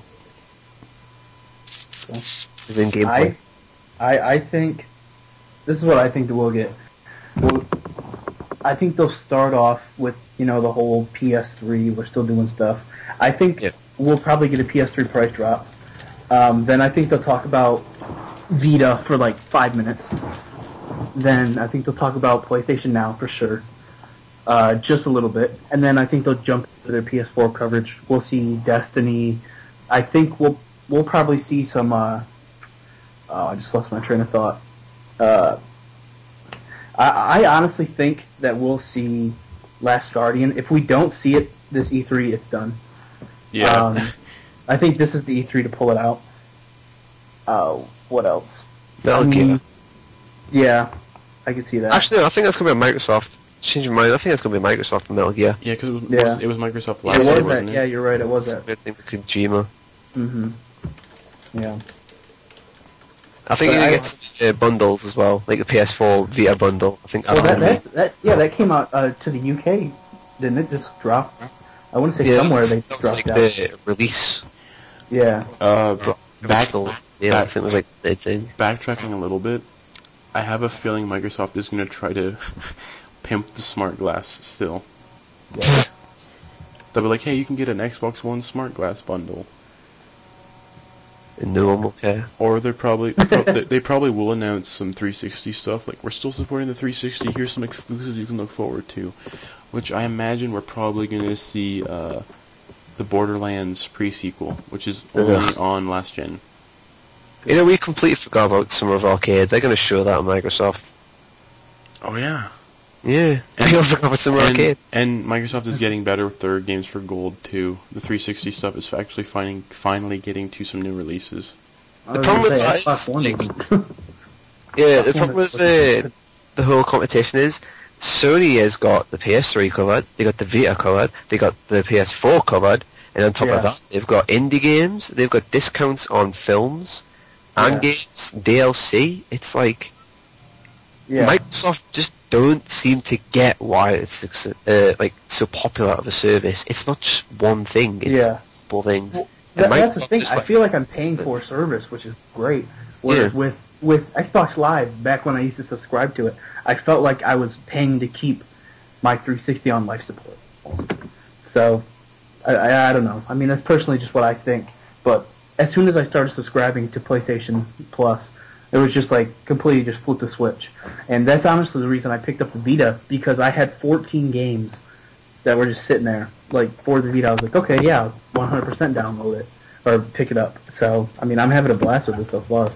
As in gameplay. I, I, I think this is what I think that we'll get. We'll, I think they'll start off with, you know, the whole P S three. We're still doing stuff. I think Yeah. we'll probably get a P S three price drop. Um, then I think they'll talk about Vita for like five minutes. Then I think they'll talk about PlayStation Now for sure. Uh, just a little bit. And then I think they'll jump to their P S four coverage. We'll see Destiny. I think we'll we'll probably see some... Uh, oh, I just lost my train of thought. Uh, I, I honestly think that we'll see Last Guardian. If we don't see it this E three, it's done. Yeah. Um, I think this is the E three to pull it out. Uh, what else? Metal I mean, Gear. Yeah, I could see that. Actually, I think that's going to be a Microsoft. Change my mind. I think that's going to be Microsoft and Metal Gear. Yeah, because it, was- Yeah. was- it was Microsoft it last was year, that. wasn't it? Yeah, you're right. It was It's that. a weird thing with Kojima. Mm-hmm. Yeah. I think But you're going I- to get some uh, bundles as well, like the P S four Vita bundle. I think that's Well, that, going to that, that, yeah, that came out uh, to the U K, didn't it? Just dropped. I want to be. say Yeah, somewhere that they was, that was dropped like out. the release. Yeah. Uh, But back, still, yeah, back- I think it was like the thing. backtracking a little bit, I have a feeling Microsoft is going to try to pimp the smart glass still. Yeah. They'll be like, hey, you can get an Xbox One smart glass bundle. And no one will care. Or they're probably pro- they, they probably will announce some three sixty stuff, like we're still supporting the three sixty. Here's some exclusives you can look forward to, which I imagine we're probably going to see uh, the Borderlands pre-sequel, which is only Ugh. on last gen. You know, we completely forgot about Summer of Arcade. They're going to show that on Microsoft. Oh yeah, Yeah, And- we all forgot about Summer and, Arcade. and Microsoft is getting better with their games for gold too. The three sixty stuff is actually finding finally getting to some new releases. I was problem gonna with say, that Xbox is, One like- doesn't. Yeah, the Xbox One problem with is- the, the whole competition is Sony has got the P S three covered, they got the Vita covered, they got the P S four covered, and on top Yeah. of that, they've got indie games, they've got discounts on films, and Yeah. games, D L C. It's like, Yeah. Microsoft just don't seem to get why it's uh, like so popular of a service. It's not just one thing, it's Yeah. multiple things. Well, And that, that's the Microsoft thing. just, I like, feel like I'm paying for a this- service, which is great. Whereas Yeah. with with Xbox Live, back when I used to subscribe to it, I felt like I was paying to keep my three sixty on life support. almost. So, I, I, I don't know. I mean, that's personally just what I think. But as soon as I started subscribing to PlayStation Plus, it was just like completely just flip the switch. And that's honestly the reason I picked up the Vita, because I had fourteen games that were just sitting there. Like, for the Vita, I was like, okay, yeah, one hundred percent download it. Or pick it up. So, I mean, I'm having a blast with it so far.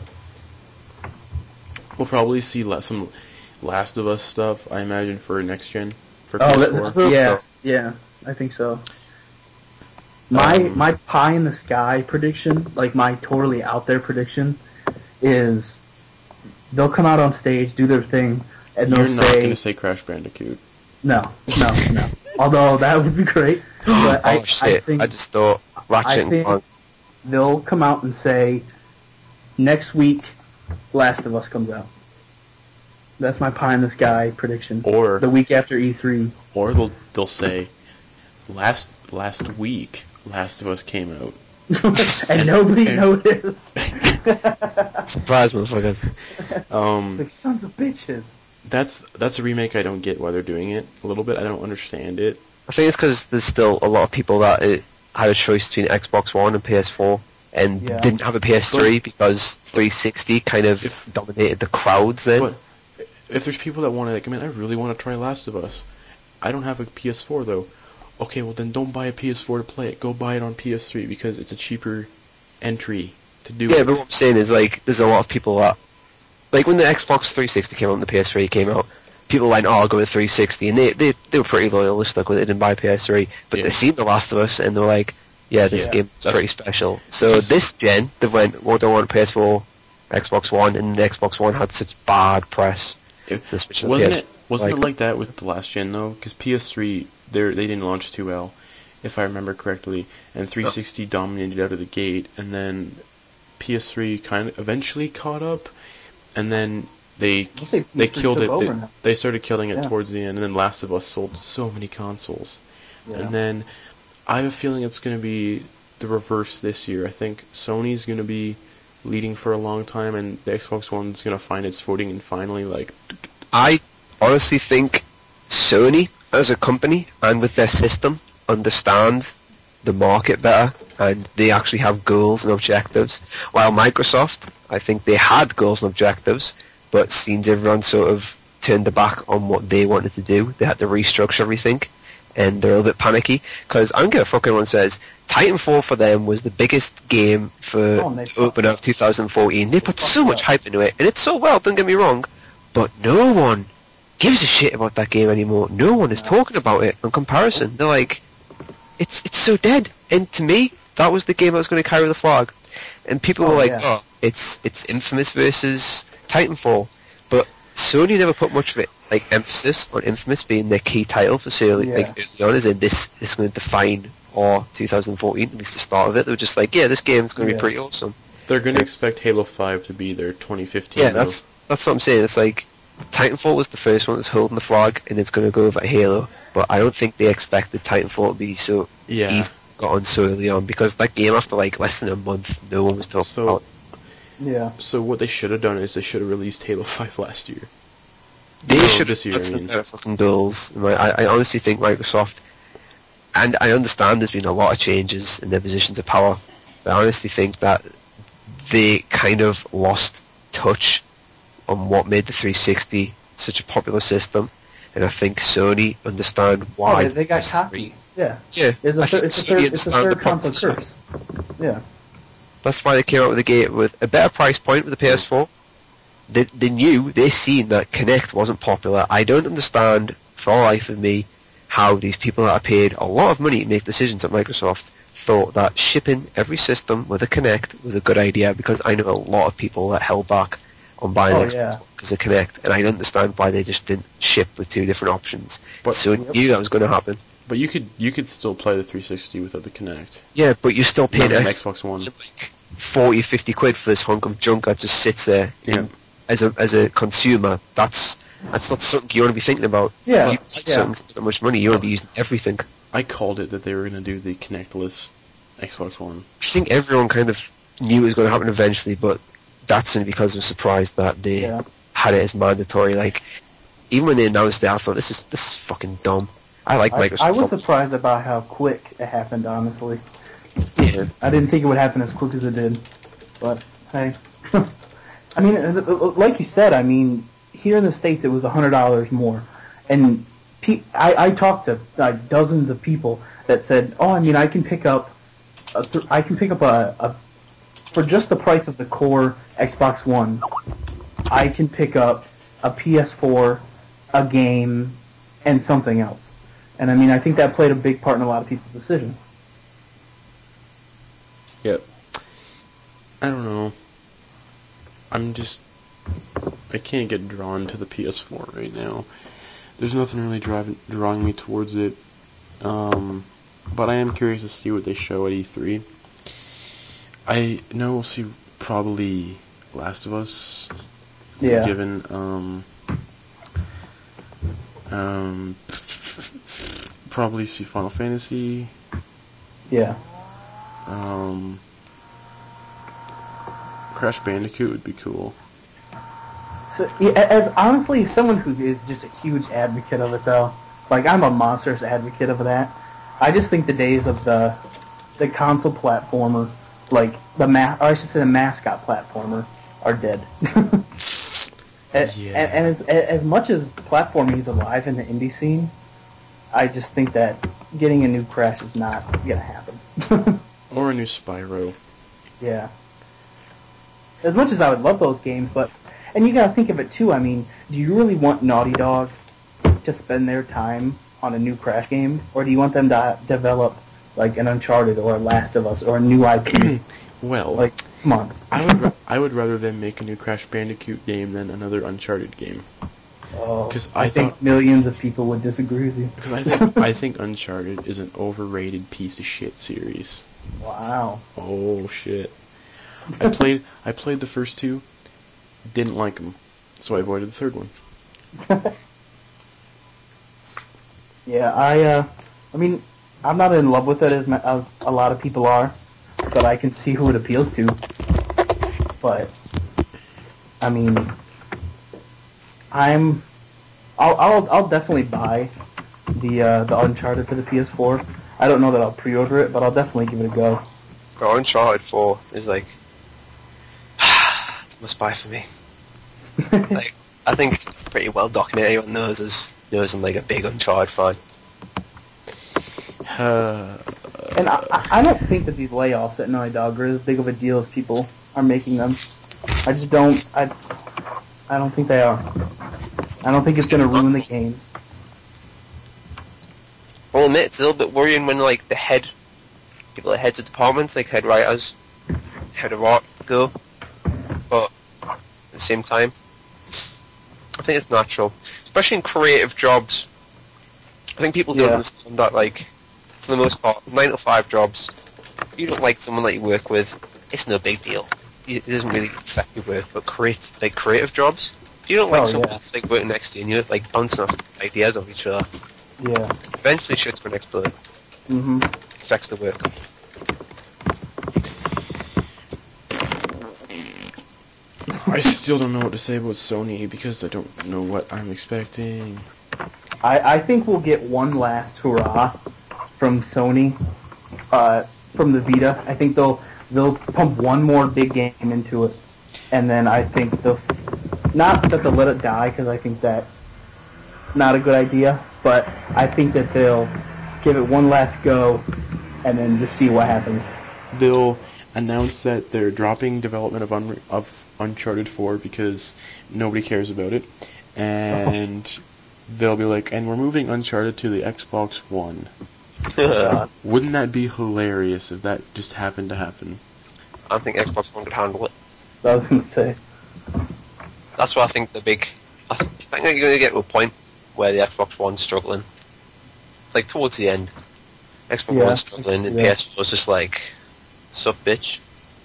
We'll probably see la- some Last of Us stuff, I imagine, for next gen for Oh, P S that, four. that's- yeah, yeah, I think so. My Um, my pie in the sky prediction, like my totally out there prediction, is they'll come out on stage, do their thing, and they'll You're not say, going to say Crash Bandicoot. no, no, no. Although that would be great, but oh I, I shit, think I just thought Ratchet I and think Clank. they'll come out and say, next week, Last of Us comes out. That's my pie in the sky prediction. Or The week after E three. or they'll they'll say last last week Last of Us came out. and nobody and- noticed. Surprise, motherfuckers. Um, Like, sons of bitches. that's that's a remake I don't get why they're doing it a little bit. I don't understand it. I think it's because there's still a lot of people that uh, had a choice between Xbox One and P S four and Yeah. didn't have a P S three because three sixty kind of If- dominated the crowds then. But if there's people that want to, like, I mean, I really want to try Last of Us. I don't have a P S four though. Okay, well then don't buy a P S four to play it. Go buy it on P S three because it's a cheaper entry to do yeah, it. but what I'm saying is, like, there's a lot of people that, like, when the Xbox three sixty came out and the P S three came out, people went, oh, I'll go with three sixty, and they, they, they were pretty loyal, they stuck with it, didn't buy P S three, but Yeah. they seen The Last of Us, and they were like, yeah, this Yeah, game's that's- pretty special. So this gen, they went, well, don't want P S four, Xbox One, and the Xbox One had such bad press. It- So switch to the wasn't P S it wasn't like- it like that with the last gen though? Because P S three they they didn't launch too well, if I remember correctly, and three sixty dominated out of the gate, and then P S three kind of eventually caught up, and then they I'll say they P C killed took it. over They, now. they started killing it Yeah. towards the end, and then Last of Us sold so many consoles. Yeah. And then I have a feeling it's going to be the reverse this year. I think Sony's going to be leading for a long time, and the Xbox One's going to find its footing and finally, like... I honestly think Sony, as a company, and with their system, understand the market better, and they actually have goals and objectives. While Microsoft, I think they had goals and objectives, but since everyone sort of turned their back on what they wanted to do, they had to restructure everything, and they're a little bit panicky, because I don't give a fuck what anyone says, Titanfall for them was the biggest game for Oh, and they the opener of two thousand fourteen. They put so much hype into it, and it's so well, don't get me wrong, but no one gives a shit about that game anymore. No one is No. talking about it in comparison. They're like, it's it's so dead. And to me, that was the game that was going to carry the flag. And people Oh, were like, yeah. oh, it's it's Infamous versus Titanfall. But Sony never put much of it, like, emphasis on Infamous being their key title for Sony. Yeah. Like, early on, as in this, this is going to define our two thousand fourteen, at least the start of it. They were just like, yeah, this game is going to Yeah. be pretty awesome. They're going to expect Halo five to be their twenty fifteen. Yeah, though. that's that's what I'm saying. It's like Titanfall was the first one that's holding the flag, and it's going to go over Halo. But I don't think they expected Titanfall to be so Yeah. easy got on so early on, because that game, after like less than a month, no one was talking So- about. Yeah. So what they should have done is they should have released Halo five last year. They No, should this have year, put I some mean. better fucking goals. I, I honestly think Microsoft, and I understand there's been a lot of changes in their positions of power, but I honestly think that they kind of lost touch on what made the three sixty such a popular system, and I think Sony understand Oh, why. they, they got the P S three cocky. Yeah. Yeah, It's a, I thir- think it's a Sony third, it's a understand the third console proposition. curse. Yeah. That's why they came out with the gate with a better price point with the P S four. They, they knew, they seen that Kinect wasn't popular. I don't understand, for the life of me, how these people that are paid a lot of money to make decisions at Microsoft thought that shipping every system with a Kinect was a good idea, because I know a lot of people that held back on buying Oh, Xbox yeah. because of Kinect, and I understand why they just didn't ship with two different options. But- so Yep. I knew that was going to happen. But you could you could still play the three sixty without the Kinect. Yeah, but you're still paying Not on X- Xbox One. like forty, fifty quid for this hunk of junk that just sits there. Yeah. As a as a consumer, that's that's not something you want to be thinking about. Yeah, If you like yeah. something for that much money, you want to be using everything. I called it that they were going to do the Kinectless Xbox One. I think everyone kind of knew it was going to happen eventually, but that's only because they're surprised that they Yeah. had it as mandatory. Like, even when they announced it, I thought, this is this is fucking dumb. I like I, Microsoft. I was surprised about how quick it happened, honestly. Yeah. I didn't think it would happen as quick as it did. But, hey. I mean, uh, uh, like you said, I mean, here in the States it was one hundred dollars more. And pe- I, I talked to like dozens of people that said, oh, I mean, I can pick up a th- I can pick up a, a, for just the price of the core Xbox One, I can pick up a P S four, a game, and something else. And I mean, I think that played a big part in a lot of people's decision. Yep. I don't know. I'm just... I can't get drawn to the P S four right now. There's nothing really driving, drawing me towards it. Um, but I am curious to see what they show at E three. I know we'll see probably Last of Us. It's a Yeah. given. Um, um, probably see Final Fantasy. Yeah. Um, Crash Bandicoot would be cool. So, yeah, as honestly, someone who is just a huge advocate of it, though, like I'm a monstrous advocate of that. I just think the days of the the console platformer, like the ma- or I should say the mascot platformer, are dead. and, Yeah. and, and as, as much as platforming is alive in the indie scene, I just think that getting a new Crash is not gonna happen. Or a new Spyro. Yeah. As much as I would love those games, but and you gotta think of it too. I mean, do you really want Naughty Dog to spend their time on a new Crash game, or do you want them to develop like an Uncharted or a Last of Us or a new I P? Well, Like, come on. I would ra- I would rather them make a new Crash Bandicoot game than another Uncharted game. Oh, 'Cause I, I think thought- millions of people would disagree with you. Because I think I think Uncharted is an overrated piece of shit series. Wow. Oh shit! I played I played the first two, didn't like them. So I avoided the third one. Yeah, I, uh, I mean, I'm not in love with it as, ma- as a lot of people are, but I can see who it appeals to. But, I mean, I'm, I'll, I'll, I'll definitely buy the, uh, the Uncharted for the P S four. I don't know that I'll pre-order it, but I'll definitely give it a go. Oh, Uncharted four is like, it's a must buy for me. Like, I think it's pretty well documented. Anyone knows as knows I'm like a big Uncharted fan. Uh, And I, I I don't think that these layoffs at Naughty Dog are as big of a deal as people are making them. I just don't. I, I don't think they are. I don't think it's going to ruin the games. I'll admit it's a little bit worrying when like the head people at heads of departments, like head writers, head of art go. But at the same time, I think it's natural, especially in creative jobs. I think people don't Yeah. understand that, like, for the most part, nine to five jobs, if you don't like someone that you work with, it's no big deal. It doesn't really affect your work. But create, like, creative jobs, if you don't like Oh, someone yeah. that's like working next to you and you're like bouncing off ideas off each other, Yeah. eventually shit's gonna explode. Mhm. It affects the work. I still don't know what to say about Sony because I don't know what I'm expecting. I, I think we'll get one last hurrah from Sony, uh, from the Vita. I think they'll they'll pump one more big game into it, and then I think they'll s- not that they'll let it die because I think that's not a good idea, but I think that they'll give it one last go, and then just see what happens. They'll announce that they're dropping development of, Un- of Uncharted four because nobody cares about it, and they'll be like, and we're moving Uncharted to the Xbox One. Uh, Wouldn't that be hilarious if that just happened to happen? I don't think Xbox One could handle it. so I was gonna say, That's why I think the big. I think you're going to get to a point where the Xbox One's struggling. Like towards the end, Xbox Yeah, One's struggling, and yeah. P S four's just like, sup, bitch.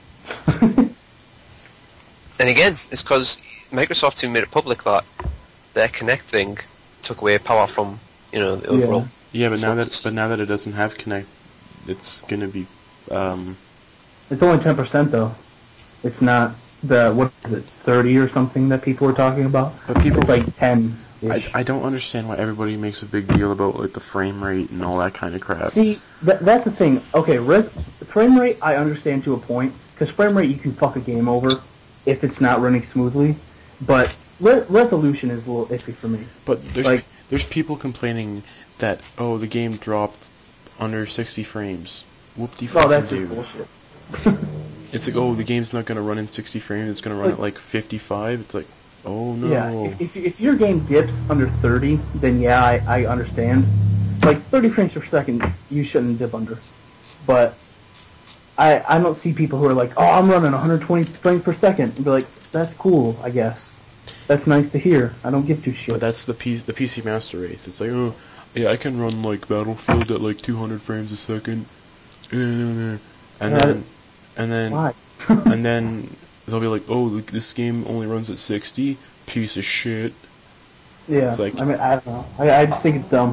And again, it's because Microsoft who made it public that their Kinect thing took away power from, you know, the overall. Yeah. Yeah, but now that performance. but now that it doesn't have Kinect, it's gonna be. Um, It's only ten percent though. It's not the what is it, thirty or something that people were talking about. But people- it's like ten. I, I don't understand why everybody makes a big deal about like the frame rate and all that kind of crap. See, that, that's the thing. Okay, res, frame rate I understand to a point because frame rate you can fuck a game over if it's not running smoothly, but re- resolution is a little iffy for me. But there's Like- there's people complaining that oh the game dropped under sixty frames. Whoop de Oh, fucking that's do. just bullshit. It's like oh the game's not gonna run in sixty frames. It's gonna run Like- at like fifty-five. It's like oh no. Yeah, if, if if your game dips under thirty, then yeah, I, I understand. Like thirty frames per second, you shouldn't dip under. But I I don't see people who are like, oh, I'm running one hundred twenty frames per second, and be like, that's cool, I guess. That's nice to hear. I don't give two shits. But that's the P- the P C Master Race. It's like oh yeah I can run like Battlefield at like two hundred frames a second, and Yeah, then and then why? and then they'll be like oh look, this game only runs at sixty. Piece of shit. Yeah, It's like- I mean, I don't know. I, I just think it's dumb.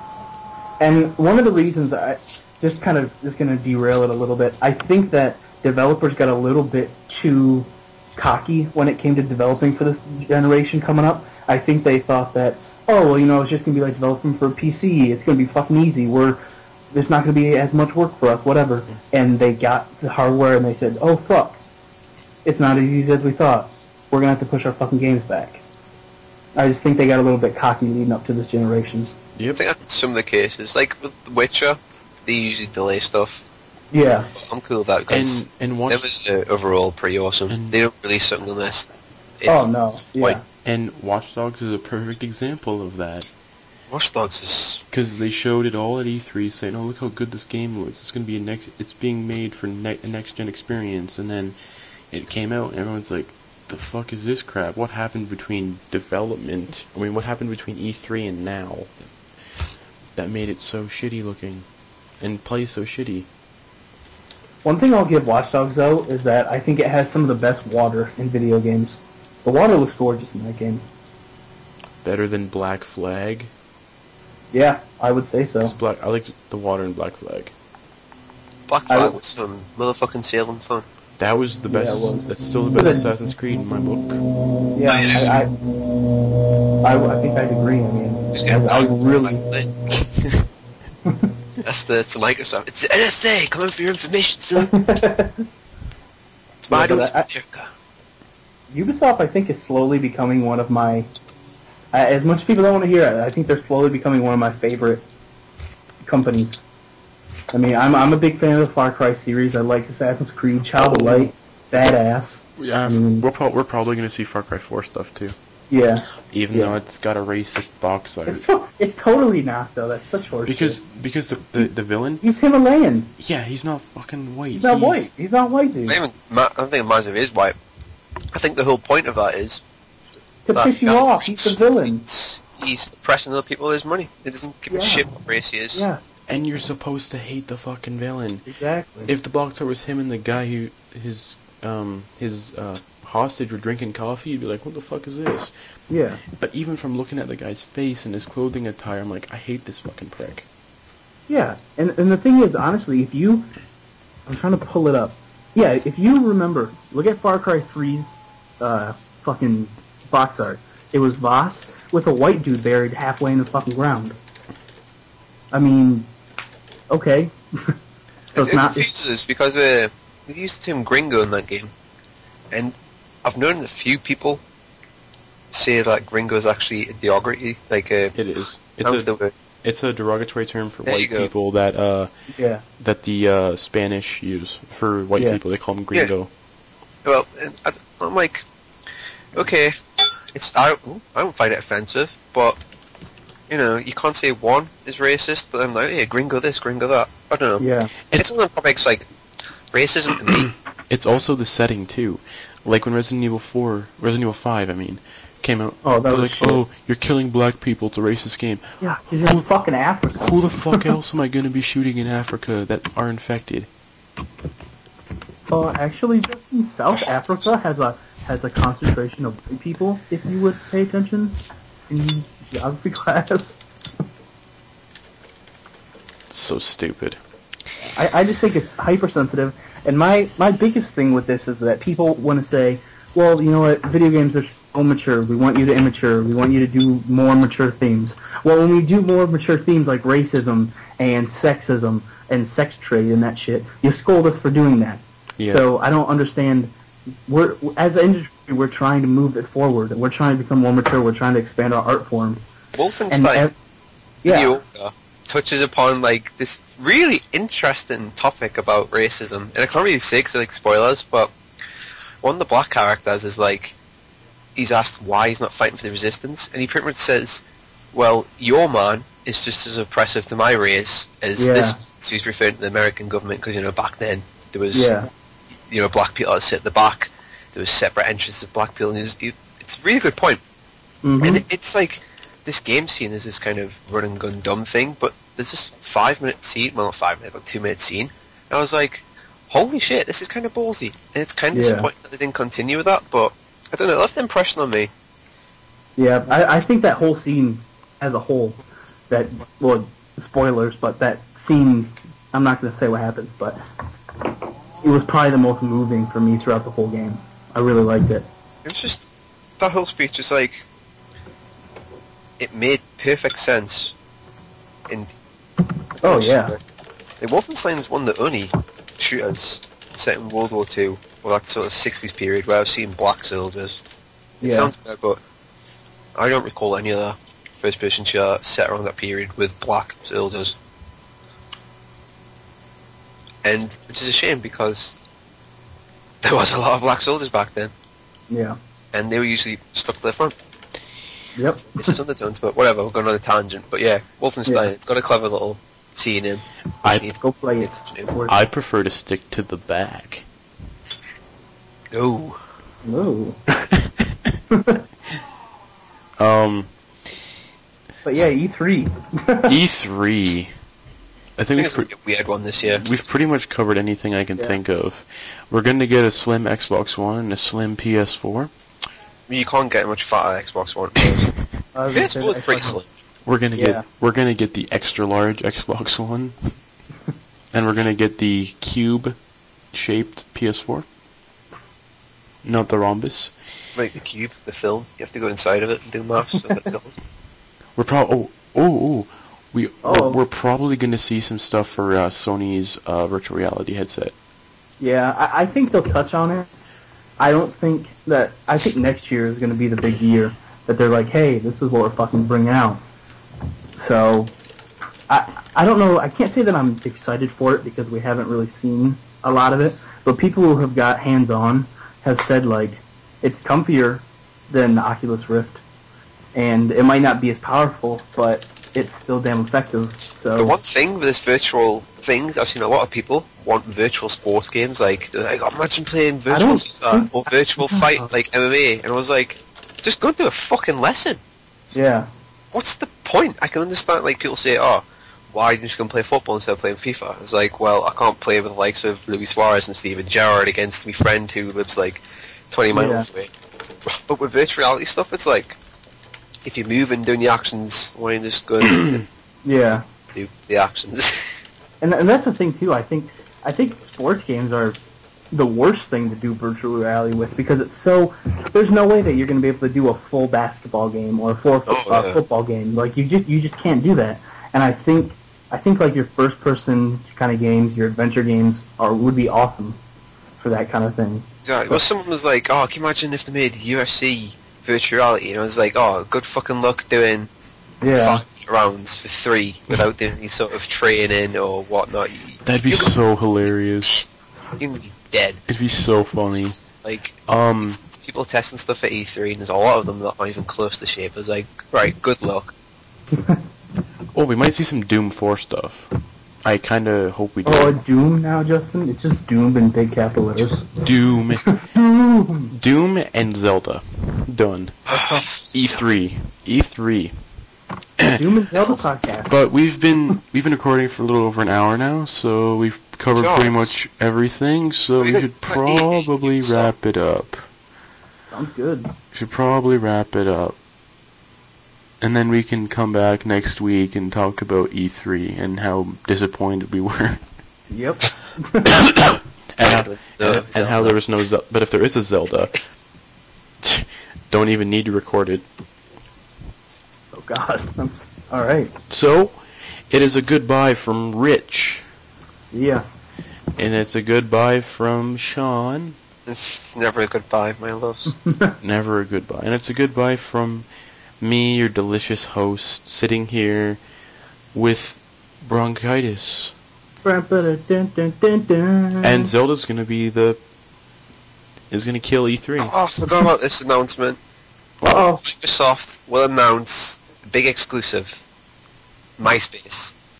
And one of the reasons I just kind of is going to derail it a little bit. I think that developers got a little bit too cocky when it came to developing for this generation coming up. I think they thought that, oh, well, you know, it's just going to be like developing for a P C. It's going to be fucking easy. We're it's not going to be as much work for us, whatever. And they got the hardware and they said, oh, fuck. It's not as easy as we thought. We're going to have to push our fucking games back. I just think they got a little bit cocky leading up to this generation. I Yep. think that's some of the cases. Like with The Witcher, they usually delay stuff. Yeah. I'm cool with that because And and watch it was uh, overall pretty awesome. and- They don't release something unless it's Oh, no. Yeah. quite- and Watch Dogs is a perfect example of that. Watch Dogs is Because they showed it all at E three, saying, "Oh, look how good this game looks. It's gonna be a next. It's being made for ne- a next gen experience." And then it came out, and everyone's like, "The fuck is this crap? What happened between development? I mean, what happened between E three and now that made it so shitty looking and play so shitty?" One thing I'll give Watch Dogs, though, is that I think it has some of the best water in video games. The water looks gorgeous in that game. Better than Black Flag. Yeah, I would say so. 'Cause Black, I like the water in Black Flag. Black I- Flag was some motherfucking sailing fun. That was the Yeah, it best. was. That's still the best Assassin's Creed in my book. Yeah, I, I, I, I think I'd agree. I mean, Who's I, getting I done? really. That's the it's the Microsoft. It's the N S A coming for your information, son. It's my Yeah, but I- America. Ubisoft, I think, is slowly becoming one of my. I as much as people don't want to hear it, I think they're slowly becoming one of my favorite companies. I mean, I'm I'm a big fan of the Far Cry series. I like Assassin's Creed, Child of Light, badass. Yeah, I mean- we're, pro- we're probably going to see Far Cry four stuff too. Yeah, Even Yeah. though it's got a racist box art. it's to- it's totally not though. That's such horseshit. Because because the, the the villain, he's Himalayan. yeah, he's not fucking white. He's not white. He's not white, dude. I, even, ma- I don't think it matters if it is white. I think the whole point of that is To that piss you guy off, he's the villain. He's, he's oppressing other people with his money. He doesn't give a Yeah. shit what race he is. Yeah, And you're supposed to hate the fucking villain. exactly. If the box art was him and the guy who his um his uh hostage were drinking coffee, you'd be like, what the fuck is this? yeah. But even from looking at the guy's face and his clothing attire, I'm like, I hate this fucking prick. Yeah, and and the thing is, honestly, if you, I'm trying to pull it up. Yeah, if you remember, look at Far Cry three's uh, fucking box art. It was Voss with a white dude buried halfway in the fucking ground. I mean, okay. so It, it's it not. confuses It's, us because uh, they used the term gringo in that game. And I've known a few people say that gringo is actually a derogatory, like a... It is. How's It's the a word? it's a derogatory term for There you white go. people that uh yeah, that the uh, Spanish use for white Yeah. people. They call them gringo. Well, and I, I'm like, okay, it's I don't, ooh, I don't find it offensive, but you know, you can't say one is racist, but I'm like, hey, gringo this, gringo that. I don't know. yeah, It's one of the topics like racism to me. It's also the setting too. Like when Resident Evil four, Resident Evil five, I mean, came out. Oh, that they're was like, shit. oh, you're killing black people. It's a racist game. yeah. 'Cause you're in fucking Africa. Who the fuck else am I gonna be shooting in Africa that are infected? Uh, actually, just in South Africa has a has a concentration of white people. If you would pay attention in geography class. It's so stupid. I, I just think it's hypersensitive, and my, my biggest thing with this is that people want to say, well, you know what, video games are so mature, we want you to immature, we want you to do more mature themes. Well, when we do more mature themes like racism and sexism and sex trade and that shit, you scold us for doing that. Yeah. So I don't understand. We're as an industry, we're trying to move it forward. We're trying to become more mature. We're trying to expand our art form. And Wolfenstein, ev- yeah, New Order, touches upon like this really interesting topic about racism, and I can't really say because like spoilers, but one of the black characters is like, he's asked why he's not fighting for the resistance, and he pretty much says, well, your man is just as oppressive to my race as Yeah. this. So he's referring to the American government because, you know, back then there was, yeah, you know, black people that sit at the back, there was separate entrances of black people, and it's, it's a really good point. hmm And it, it's like, this game scene is this kind of run and gun dumb thing, but there's this five minute scene, well not five minute, but two minute scene, and I was like, holy shit, this is kind of ballsy. And it's kind of Yeah. disappointing that they didn't continue with that, but I don't know, it left an impression on me. yeah. I, I think that whole scene, as a whole, that well, spoilers, but that scene, I'm not going to say what happens, but it was probably the most moving for me throughout the whole game. I really liked it. It was just, that whole speech is like, it made perfect sense. In Oh yeah, The Wolfenstein is one of the only shooters set in World War Two, or that sort of sixties period, where I've seen black soldiers. It Yeah. sounds bad, but I don't recall any other first-person shooter set around that period with black soldiers. And, which is a shame, because there was a lot of black soldiers back then, yeah, and they were usually stuck to the front. yep. This is undertones, but whatever, we're going on a tangent. But yeah, Wolfenstein, Yeah. it's got a clever little scene in. I- which needs Go play to it. be attention It's to. worth I prefer to stick to the back. No. it. Ooh. Um, But yeah, E three. E three. I I think think we've, it's going to be a weird one this year. we've pretty much covered anything I can Yeah. think of. We're going to get a slim Xbox One and a slim P S four. mean, you can't get much fatter Xbox One. Pros. I was P gonna S say four the is pretty Xbox One. slim. We're gonna Yeah. get we're gonna get the extra large Xbox One, and we're gonna get the cube shaped P S four, not the rhombus. Like the Cube, the film. You have to go inside of it and do maths. So that goes. We're probably oh oh oh we Oh. We're, we're probably gonna see some stuff for uh, Sony's uh, virtual reality headset. Yeah, I, I think they'll touch on it. I don't think that. I think next year is going to be the big year that they're like, hey, this is what we're fucking bringing out. So, I I don't know. I can't say that I'm excited for it because we haven't really seen a lot of it. But people who have got hands on have said like it's comfier than the Oculus Rift, and it might not be as powerful, but it's still damn effective. So The one thing with this virtual thing, I've seen a lot of people want virtual sports games. Like, they're like, oh, imagine playing virtual don't FIFA think- or virtual Yeah. fight like M M A. And I was like, just go do a fucking lesson. yeah, What's the point? I can understand, like, people say, oh, why didn't you come play football instead of playing FIFA? It's like, well, I can't play with the likes of Luis Suarez and Steven Gerrard against my friend who lives, like, twenty miles Yeah. away. But with virtual reality stuff, it's like, if you're moving, doing the actions, why don't you just go and yeah. do the actions? And, and that's the thing too. I think I think sports games are the worst thing to do virtual reality with because it's so. There's no way that you're going to be able to do a full basketball game or a full fo- Oh, uh, yeah. football game. Like you just you just can't do that. And I think I think like your first person kind of games, your adventure games, are would be awesome for that kind of thing. Exactly. Well, someone was like, oh, can you imagine if they made U F C virtual reality? And I was like, oh, good fucking luck doing Yeah. five rounds for three without doing any sort of training or whatnot. You- That'd be you're so hilarious. gonna be dead. It'd be so funny. Like, Um, people testing stuff at E three, and there's a lot of them that aren't even close to shape. I was like, right, good luck. oh, we might see some Doom four stuff. I kind of hope we do. Oh, Doom now, Justin. It's just Doom in big capital letters. Doom, Doom. Doom, and Zelda. Done. E three, E three. Doom and Zelda podcast. But we've been we've been recording for a little over an hour now, so we've covered Sure. pretty much everything. So we We should got- we got eight probably minutes, wrap it up. Sounds good. We should probably wrap it up, and then we can come back next week and talk about E three and how disappointed we were, Yep. and, how, No, and, and how Zelda. there was no Zelda. But if there is a Zelda, don't even need to record it. Oh God. All right. So, it is a goodbye from Rich, See ya. and it's a goodbye from Sean. It's never a goodbye, my loves. Never a goodbye. And it's a goodbye from me, your delicious host, sitting here with bronchitis. and And Zelda's gonna be the... is gonna kill E three. Oh, I forgot about this announcement. oh, Microsoft will announce a big exclusive. MySpace.